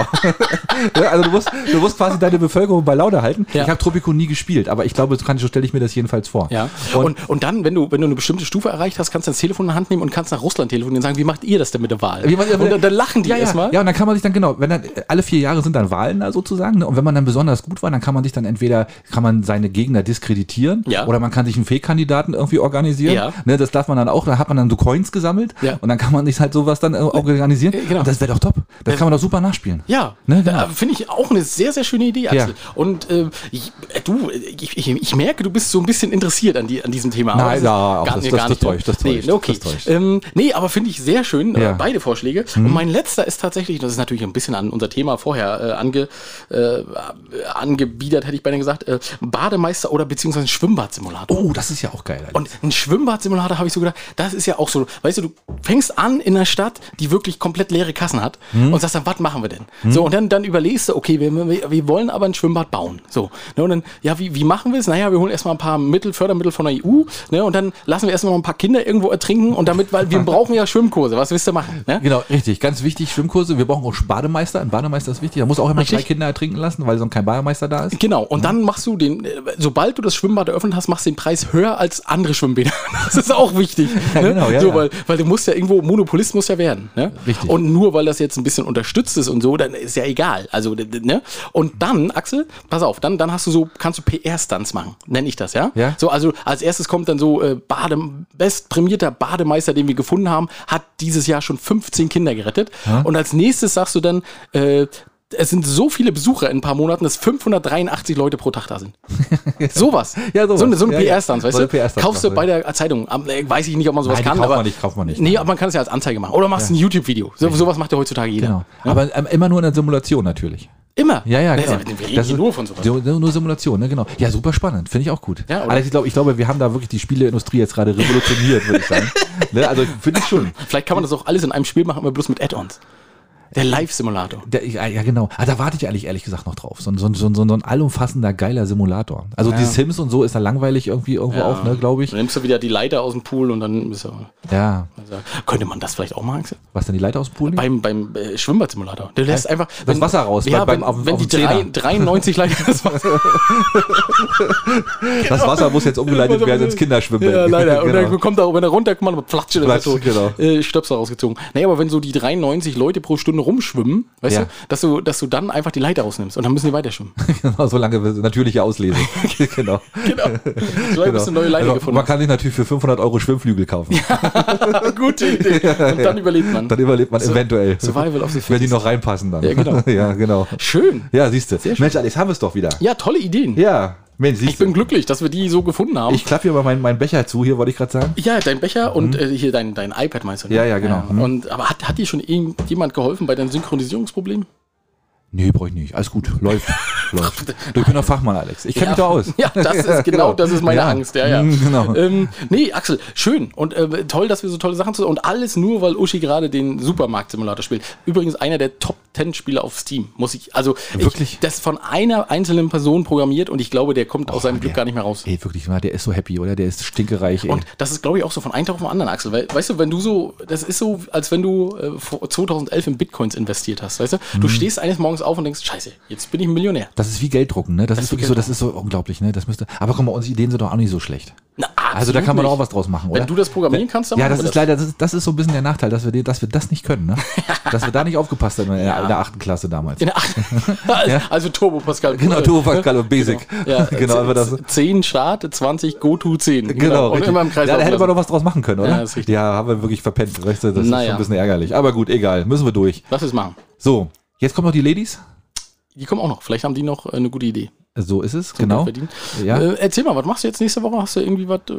Ja, also du musst quasi deine Bevölkerung bei Laune halten. Ja. Ich habe Tropico nie gespielt, aber ich glaube, so stelle ich mir das jedenfalls vor. Ja. Und dann, wenn du eine bestimmte Stufe erreicht hast, kannst du das Telefon in die Hand nehmen und kannst nach Russland telefonieren und sagen, wie macht ihr das denn mit der Wahl? Und dann lachen die erstmal. Ja, und dann kann man sich dann, wenn dann alle 4 Jahre sind dann Wahlen da sozusagen, ne? Und wenn man dann besonders gut war, dann kann man sich dann entweder seine Gegner diskreditieren oder man kann sich einen Fake-Kandidaten irgendwie organisieren. Ja. Ne, das darf man dann auch, da hat man dann so Coins gesammelt und dann kann man sich halt sowas dann organisieren. Genau. Und das wäre doch top. Das kann man doch super nachspielen. Ja, ne, genau. Finde ich auch eine sehr, sehr schöne Idee, Axel. Ja. Und ich merke, du bist so ein bisschen interessiert an diesem Thema. Nein, das täuscht. Nee, aber finde ich sehr schön, beide Vorschläge. Und mein letzter ist tatsächlich, das ist natürlich ein bisschen an unser Thema vorher angebiedert, hätte ich beinahe gesagt, Bademeister oder beziehungsweise ein Schwimmbadsimulator. Oh, das ist ja auch geil. Alter. Und ein Schwimmbadsimulator habe ich so gedacht, das ist ja auch so, weißt du fängst an in einer Stadt, die wirklich komplett leere Kassen hat und sagst dann, was machen wir denn? So, und dann überlegst du, okay, wir wollen aber ein Schwimmbad bauen. So, ne, und dann, wie machen wir es? Naja, wir holen erstmal ein paar Fördermittel von der EU, ne, und dann lassen wir erstmal noch ein paar Kinder irgendwo ertrinken und weil wir brauchen ja Schwimmkurse. Was willst du machen? Ne? Genau, richtig. Ganz wichtig, Schwimmkurse. Wir brauchen auch Bademeister. Ein Bademeister ist wichtig. Da muss auch immer 3 Kinder ertrinken lassen, weil sonst kein Bademeister da ist. Genau. Und dann machst du sobald du das Schwimmbad eröffnet hast, machst du den Preis höher als andere Schwimmbäder. Das ist auch wichtig. Ja, ne? Genau, ja, so, weil du musst ja irgendwo, Monopolist muss ja werden. Ne? Richtig. Und nur weil das jetzt ein bisschen unterstützt ist und so, dann ist ja egal. Also, ne? Und dann, Axel, pass auf, dann kannst du PR-Stunts machen, nenne ich das, ja? Ja. So, also als erstes kommt dann so bestprämierter Bademeister, den wir gefunden haben, hat dieses Jahr schon 15 Kinder gerettet. Ja. Und als nächstes sagst du dann, es sind so viele Besucher in ein paar Monaten, dass 583 Leute pro Tag da sind. Sowas. Ja, sowas. So eine Ja, PR-Stunts, weißt so eine du? PR-Stunts Kaufst du machen, bei der Zeitung. Weiß ich nicht, ob man sowas Nein, kann. kauft man nicht. Nee, aber man kann es ja als Anzeige machen. Oder machst ein YouTube-Video. Sowas macht ja heutzutage jeder. Genau. Aber immer nur in der Simulation natürlich. Immer. Ja, genau. Wir reden hier nur von sowas. Nur Simulation, ne, genau. Ja, super spannend, finde ich auch gut. Ja, Alex, ich glaube, wir haben da wirklich die Spieleindustrie jetzt gerade revolutioniert, würde ich sagen. Ne, also finde ich schon. Vielleicht kann man das auch alles in einem Spiel machen, aber bloß mit Add-ons. Der Live-Simulator. Ja, genau. Da warte ich eigentlich ehrlich gesagt noch drauf. So ein allumfassender, geiler Simulator. Also die Sims und so ist da langweilig irgendwo auch, ne, glaube ich. Dann nimmst du wieder die Leiter aus dem Pool und dann bist du... Ja. Also, könnte man das vielleicht auch machen, Axel? Was denn, die Leiter aus dem Pool? Beim Schwimmbad-Simulator. Du lässt einfach... Das Wasser raus. Ja, wenn die 93 Leiter das Wasser... Das Wasser muss jetzt umgeleitet werden ins Kinderschwimmbad. Ja, leider. Und Genau. dann kommt da, wenn er runterkommt, dann platscht das so genau. Stöpsel rausgezogen. Nee, aber wenn so die 93 Leute pro Stunde rumschwimmen, weißt du, dass du dann einfach die Leiter rausnimmst und dann müssen die weiter schwimmen. Genau, so lange natürliche Auslese. Genau. So ein bisschen neue Leiter gefunden. Man kann sich natürlich für 500 € Schwimmflügel kaufen. Gute Idee. Und dann überlebt man. Dann überlebt man eventuell. Survival of the Fittest. Wenn die noch reinpassen dann. Ja, genau. Ja, genau. Schön. Ja, siehst du. Mensch, Alex, haben wir es doch wieder. Ja, tolle Ideen. Ja. Mensch, Ich bin glücklich, dass wir die so gefunden haben. Ich klappe hier mal meinen Becher zu, hier wollte ich gerade sagen. Ja, dein Becher und hier dein iPad meinst du? Ne? Ja, genau. Aber hat dir schon jemand geholfen bei deinem Synchronisierungsproblem? Nee, brauche ich nicht. Alles gut. Läuft. Du, ich bin doch Fachmann, Alex. Ich kenne mich da aus. Ja, das ist genau, das ist meine Angst. Ja. Genau. Nee, Axel, schön. Und toll, dass wir so tolle Sachen zusammen. Und alles nur, weil Uschi gerade den Supermarkt-Simulator spielt. Übrigens einer der Top 10 Spieler auf Steam. Wirklich? Das von einer einzelnen Person programmiert und ich glaube, der kommt aus seinem Glück gar nicht mehr raus. Ey, wirklich, der ist so happy, oder? Der ist stinkereich, ey. Und das ist, glaube ich, auch so von einem Tag auf den anderen, Axel. Weil, weißt du, wenn du so, das ist so, als wenn du 2011 in Bitcoins investiert hast, weißt du? Du stehst eines Morgens auf und denkst, scheiße, jetzt bin ich ein Millionär. Das ist wie Gelddrucken, ne? Das ist wirklich so, das ist so unglaublich, ne? Aber guck mal, unsere Ideen sind doch auch nicht so schlecht. Na, also da kann man auch was draus machen, oder? Wenn du das programmieren kannst, dann ja, machen das wir ist leider, das ist so ein bisschen der Nachteil, dass wir das nicht können, ne? Dass wir da nicht aufgepasst haben in der 8. Klasse damals. In der 8. Also Turbo Pascal. Genau, Turbo Pascal und Basic. Genau, genau, das 10 Start, 20 Go-To 10. Genau, und immer im Kreis. Ja, da hätte man doch was draus machen können, oder? Ja, das ist richtig. Ja, haben wir wirklich verpennt, weißt du? Das ist schon ein bisschen ärgerlich. Aber gut, egal, müssen wir durch. Lass es machen. So, jetzt kommen noch die Ladies. Die kommen auch noch. Vielleicht haben die noch eine gute Idee. So ist es, genau. Ja. Erzähl mal, was machst du jetzt nächste Woche? Hast du irgendwie was...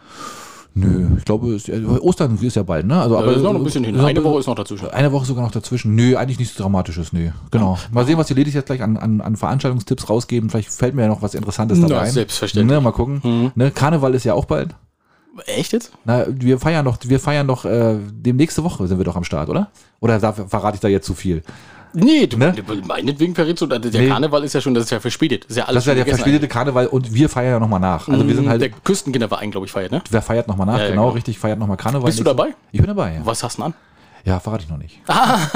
Nö, ich glaube, Ostern ist ja bald, ne? Also, aber ist noch ein bisschen hin. Eine Woche ist noch dazwischen. Eine Woche sogar noch dazwischen. Nö, eigentlich nichts Dramatisches, nö. Genau. Mal sehen, was die Ladies jetzt gleich an Veranstaltungstipps rausgeben. Vielleicht fällt mir ja noch was Interessantes dabei ein. Selbstverständlich. Ne, mal gucken. Ne, Karneval ist ja auch bald. Echt jetzt? Na, wir feiern doch nächste Woche sind wir doch am Start, oder? Oder verrate ich da jetzt zu viel? Nee, meinetwegen verrätst du, der Karneval ist ja schon, das ist ja verspätet. Das ist ja alles. Das ist ja der verspätete Karneval und wir feiern ja nochmal nach. Also wir sind halt. Der Küstenkinderverein, glaube ich, feiert, ne? Wer feiert nochmal nach, genau, richtig, feiert nochmal Karneval. Bist du dabei? Ich bin dabei, ja. Was hast du denn an? Ja, verrate ich noch nicht.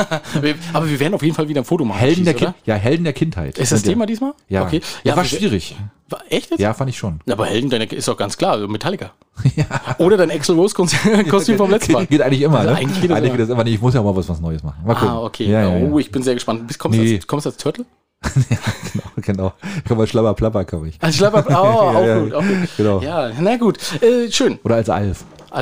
Aber wir werden auf jeden Fall wieder ein Foto machen. Helden der Kindheit. Ist das Thema diesmal? Ja. Okay. Ja, war schwierig. Echt jetzt? Ja, fand ich schon. Aber Helden ist doch ganz klar, also Metallica. Ja. Oder dein Axl Rose Kostüm vom letzten Mal. Geht eigentlich immer, also ne? Eigentlich geht das immer. Nee, ich muss ja mal was Neues machen. Mal gucken. Okay. Ja. Oh, ich bin sehr gespannt. Kommst du als Turtle? Ja, genau. Komm mal Schlabberplapper, komme ich. Als Schlabberplapper, auch gut. Genau. Ja, na gut. Schön. Oder als Alf.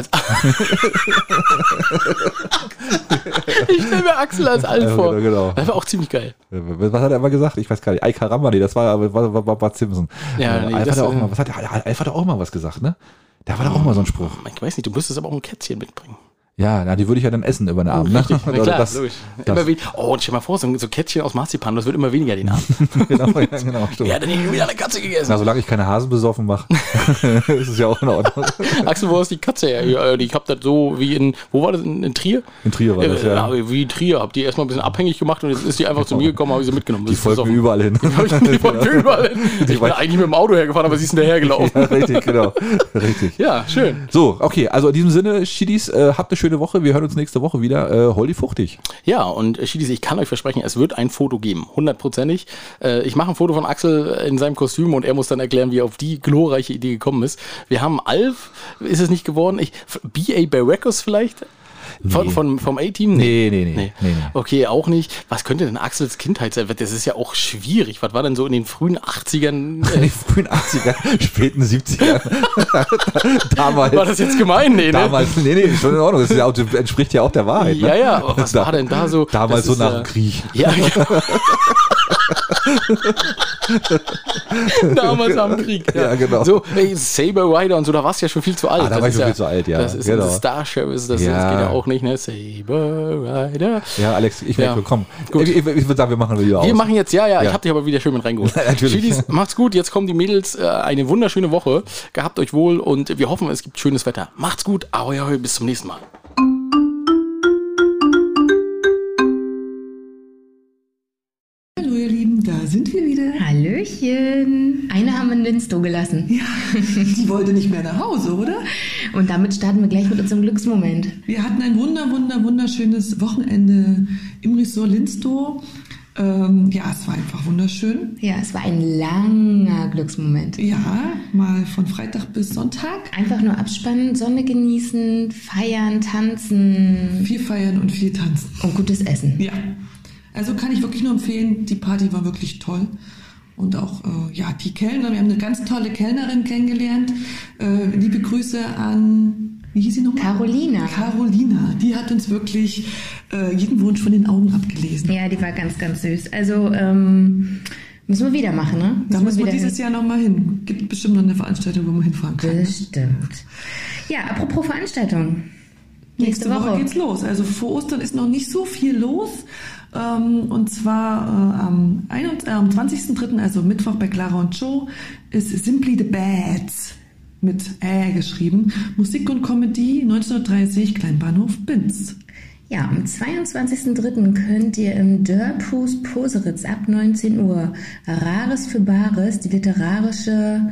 Ich stelle mir Axel als Alf vor. Genau. Das war auch ziemlich geil. Was hat er immer gesagt? Ich weiß gar nicht. Ay caramba, nee, das war Bart Simpson. Ja, Alf hat auch mal, Alf hat auch mal was gesagt, ne? Da war doch auch mal so ein Spruch. Ich weiß nicht, du müsstest aber auch ein Kätzchen mitbringen. Ja, die würde ich ja dann essen über den Abend. Ne? Richtig, na klar, logisch. Und stell mal vor, so Kätzchen aus Marzipan, das wird immer weniger den Abend. genau, stimmt. Ja, dann hätte ich wieder eine Katze gegessen. Na, solange ich keine Hasen besoffen mache, ist es ja auch in Ordnung. Axel, wo ist die Katze her? Ich hab das so wie wo war das, in Trier? In Trier war das, ja. Wie in Trier, hab die erstmal ein bisschen abhängig gemacht und jetzt ist die einfach zu mir gekommen, habe ich sie mitgenommen. Die folgt mir überall hin. Die folgt mir überall hin. Ich bin eigentlich mit dem Auto hergefahren, aber sie ist hinterhergelaufen. Ja, richtig, genau. Richtig. Ja, schön. So, okay, also in diesem Sinne, Schiedis, habt eine schöne Woche. Wir hören uns nächste Woche wieder. Holdi fuchtig. Ja, und Schiedis, ich kann euch versprechen, es wird ein Foto geben. 100%ig. Ich mache ein Foto von Axel in seinem Kostüm und er muss dann erklären, wie er auf die glorreiche Idee gekommen ist. Wir haben Alf, ist es nicht geworden? B.A. Baracus vielleicht? Vom A-Team? Nee. Okay, auch nicht. Was könnte denn Axels Kindheit sein? Das ist ja auch schwierig. Was war denn so in den frühen 80ern? In den frühen 80ern, späten 70ern. Damals. War das jetzt gemein? Nee, ne? Damals, nee, schon in Ordnung. Das entspricht ja auch der Wahrheit. Ne? Ja, aber was war denn da so? Damals so nach dem Krieg. Ja. Damals am Krieg. Ja, genau. So, Saber Rider und so, da warst du ja schon viel zu alt. Da war ich schon viel zu alt, ja. Das ist genau. Star Service, das geht ja auch nicht, ne? Saber Rider. Ja, Alex, ich merke, komm. Gut. Ich würde sagen, wir machen wieder aus. Wir machen jetzt, ich habe dich aber wieder schön mit reingeholt. Natürlich. Schiedis, macht's gut, jetzt kommen die Mädels, eine wunderschöne Woche. Gehabt euch wohl und wir hoffen, es gibt schönes Wetter. Macht's gut, ahoi, bis zum nächsten Mal. Hallo ihr Lieben, da sind wir wieder. Hallöchen. Eine haben wir in Linstow gelassen. Ja, die wollte nicht mehr nach Hause, oder? Und damit starten wir gleich mit unserem Glücksmoment. Wir hatten ein wunderschönes Wochenende im Resort Linstow. Es war einfach wunderschön. Ja, es war ein langer Glücksmoment. Ja, mal von Freitag bis Sonntag. Einfach nur abspannen, Sonne genießen, feiern, tanzen. Viel feiern und viel tanzen. Und gutes Essen. Ja, also kann ich wirklich nur empfehlen, die Party war wirklich toll. Und auch, die Kellner, wir haben eine ganz tolle Kellnerin kennengelernt. Liebe Grüße an, wie hieß sie nochmal? Carolina, die hat uns wirklich jeden Wunsch von den Augen abgelesen. Ja, die war ganz, ganz süß. Also, müssen wir wieder machen, ne? Da müssen wir dieses Jahr nochmal hin. Gibt bestimmt noch eine Veranstaltung, wo man hinfahren kann. Bestimmt. Ja, apropos Veranstaltung. Nächste Woche geht's los. Also vor Ostern ist noch nicht so viel los. Und zwar am 20.03., also Mittwoch bei Clara und Joe, ist Simply the Bads mit geschrieben. Musik und Comedy, 1930, Kleinbahnhof Binz. Ja, am 22.03. könnt ihr im Dörrhus Poseritz ab 19 Uhr Rares für Bares, die literarische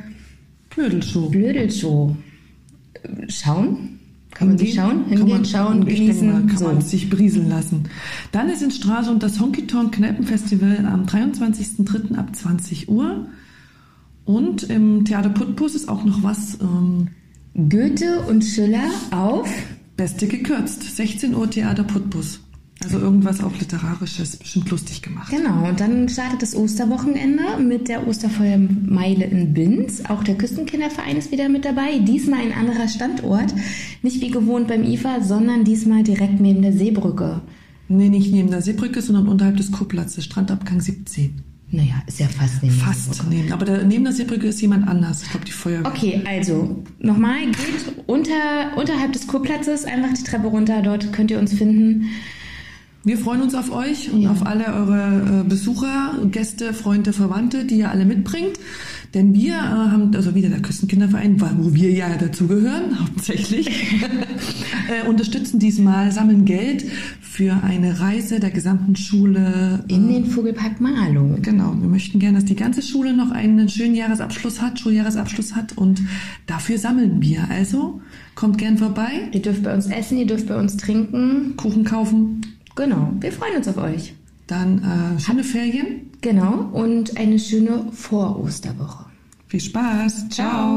Blödelshow schauen. Kann man sich schauen? Hingehen, schauen, genießen. Kann man sich berieseln lassen. Dann ist in Stralsund das Honky Tonk Kneipenfestival am 23.03. ab 20 Uhr. Und im Theater Putbus ist auch noch was. Goethe und Schiller auf Beste gekürzt. 16 Uhr Theater Putbus. Also irgendwas auch Literarisches, bestimmt lustig gemacht. Genau, und dann startet das Osterwochenende mit der Osterfeuermeile in Binz. Auch der Küstenkinderverein ist wieder mit dabei. Diesmal ein anderer Standort. Nicht wie gewohnt beim IFA, sondern diesmal direkt neben der Seebrücke. Nee, nicht neben der Seebrücke, sondern unterhalb des Kurplatzes, Strandabgang 17. Naja, ist ja fast neben der Seebrücke. Fast neben, aber neben der Seebrücke ist jemand anders. Ich glaube, die Feuerwehr. Okay, also nochmal, geht unterhalb des Kurplatzes, einfach die Treppe runter, dort könnt ihr uns finden. Wir freuen uns auf euch und auf alle eure Besucher, Gäste, Freunde, Verwandte, die ihr alle mitbringt. Denn wir haben, also wieder der Küstenkinderverein, wo wir ja dazugehören, hauptsächlich, unterstützen diesmal, sammeln Geld für eine Reise der gesamten Schule. In den Vogelpark Marlow. Genau, wir möchten gerne, dass die ganze Schule noch einen schönen Schuljahresabschluss hat und dafür sammeln wir. Also kommt gern vorbei. Ihr dürft bei uns essen, ihr dürft bei uns trinken. Kuchen kaufen. Genau, wir freuen uns auf euch. Dann schöne Ferien. Genau, und eine schöne Vor-Osterwoche. Viel Spaß. Ciao.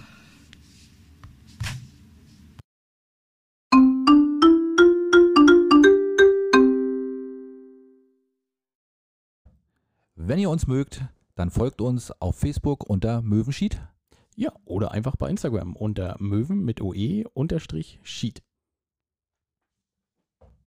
Wenn ihr uns mögt, dann folgt uns auf Facebook unter Möwenschied. Ja, oder einfach bei Instagram unter Möwen mit OE_Schied.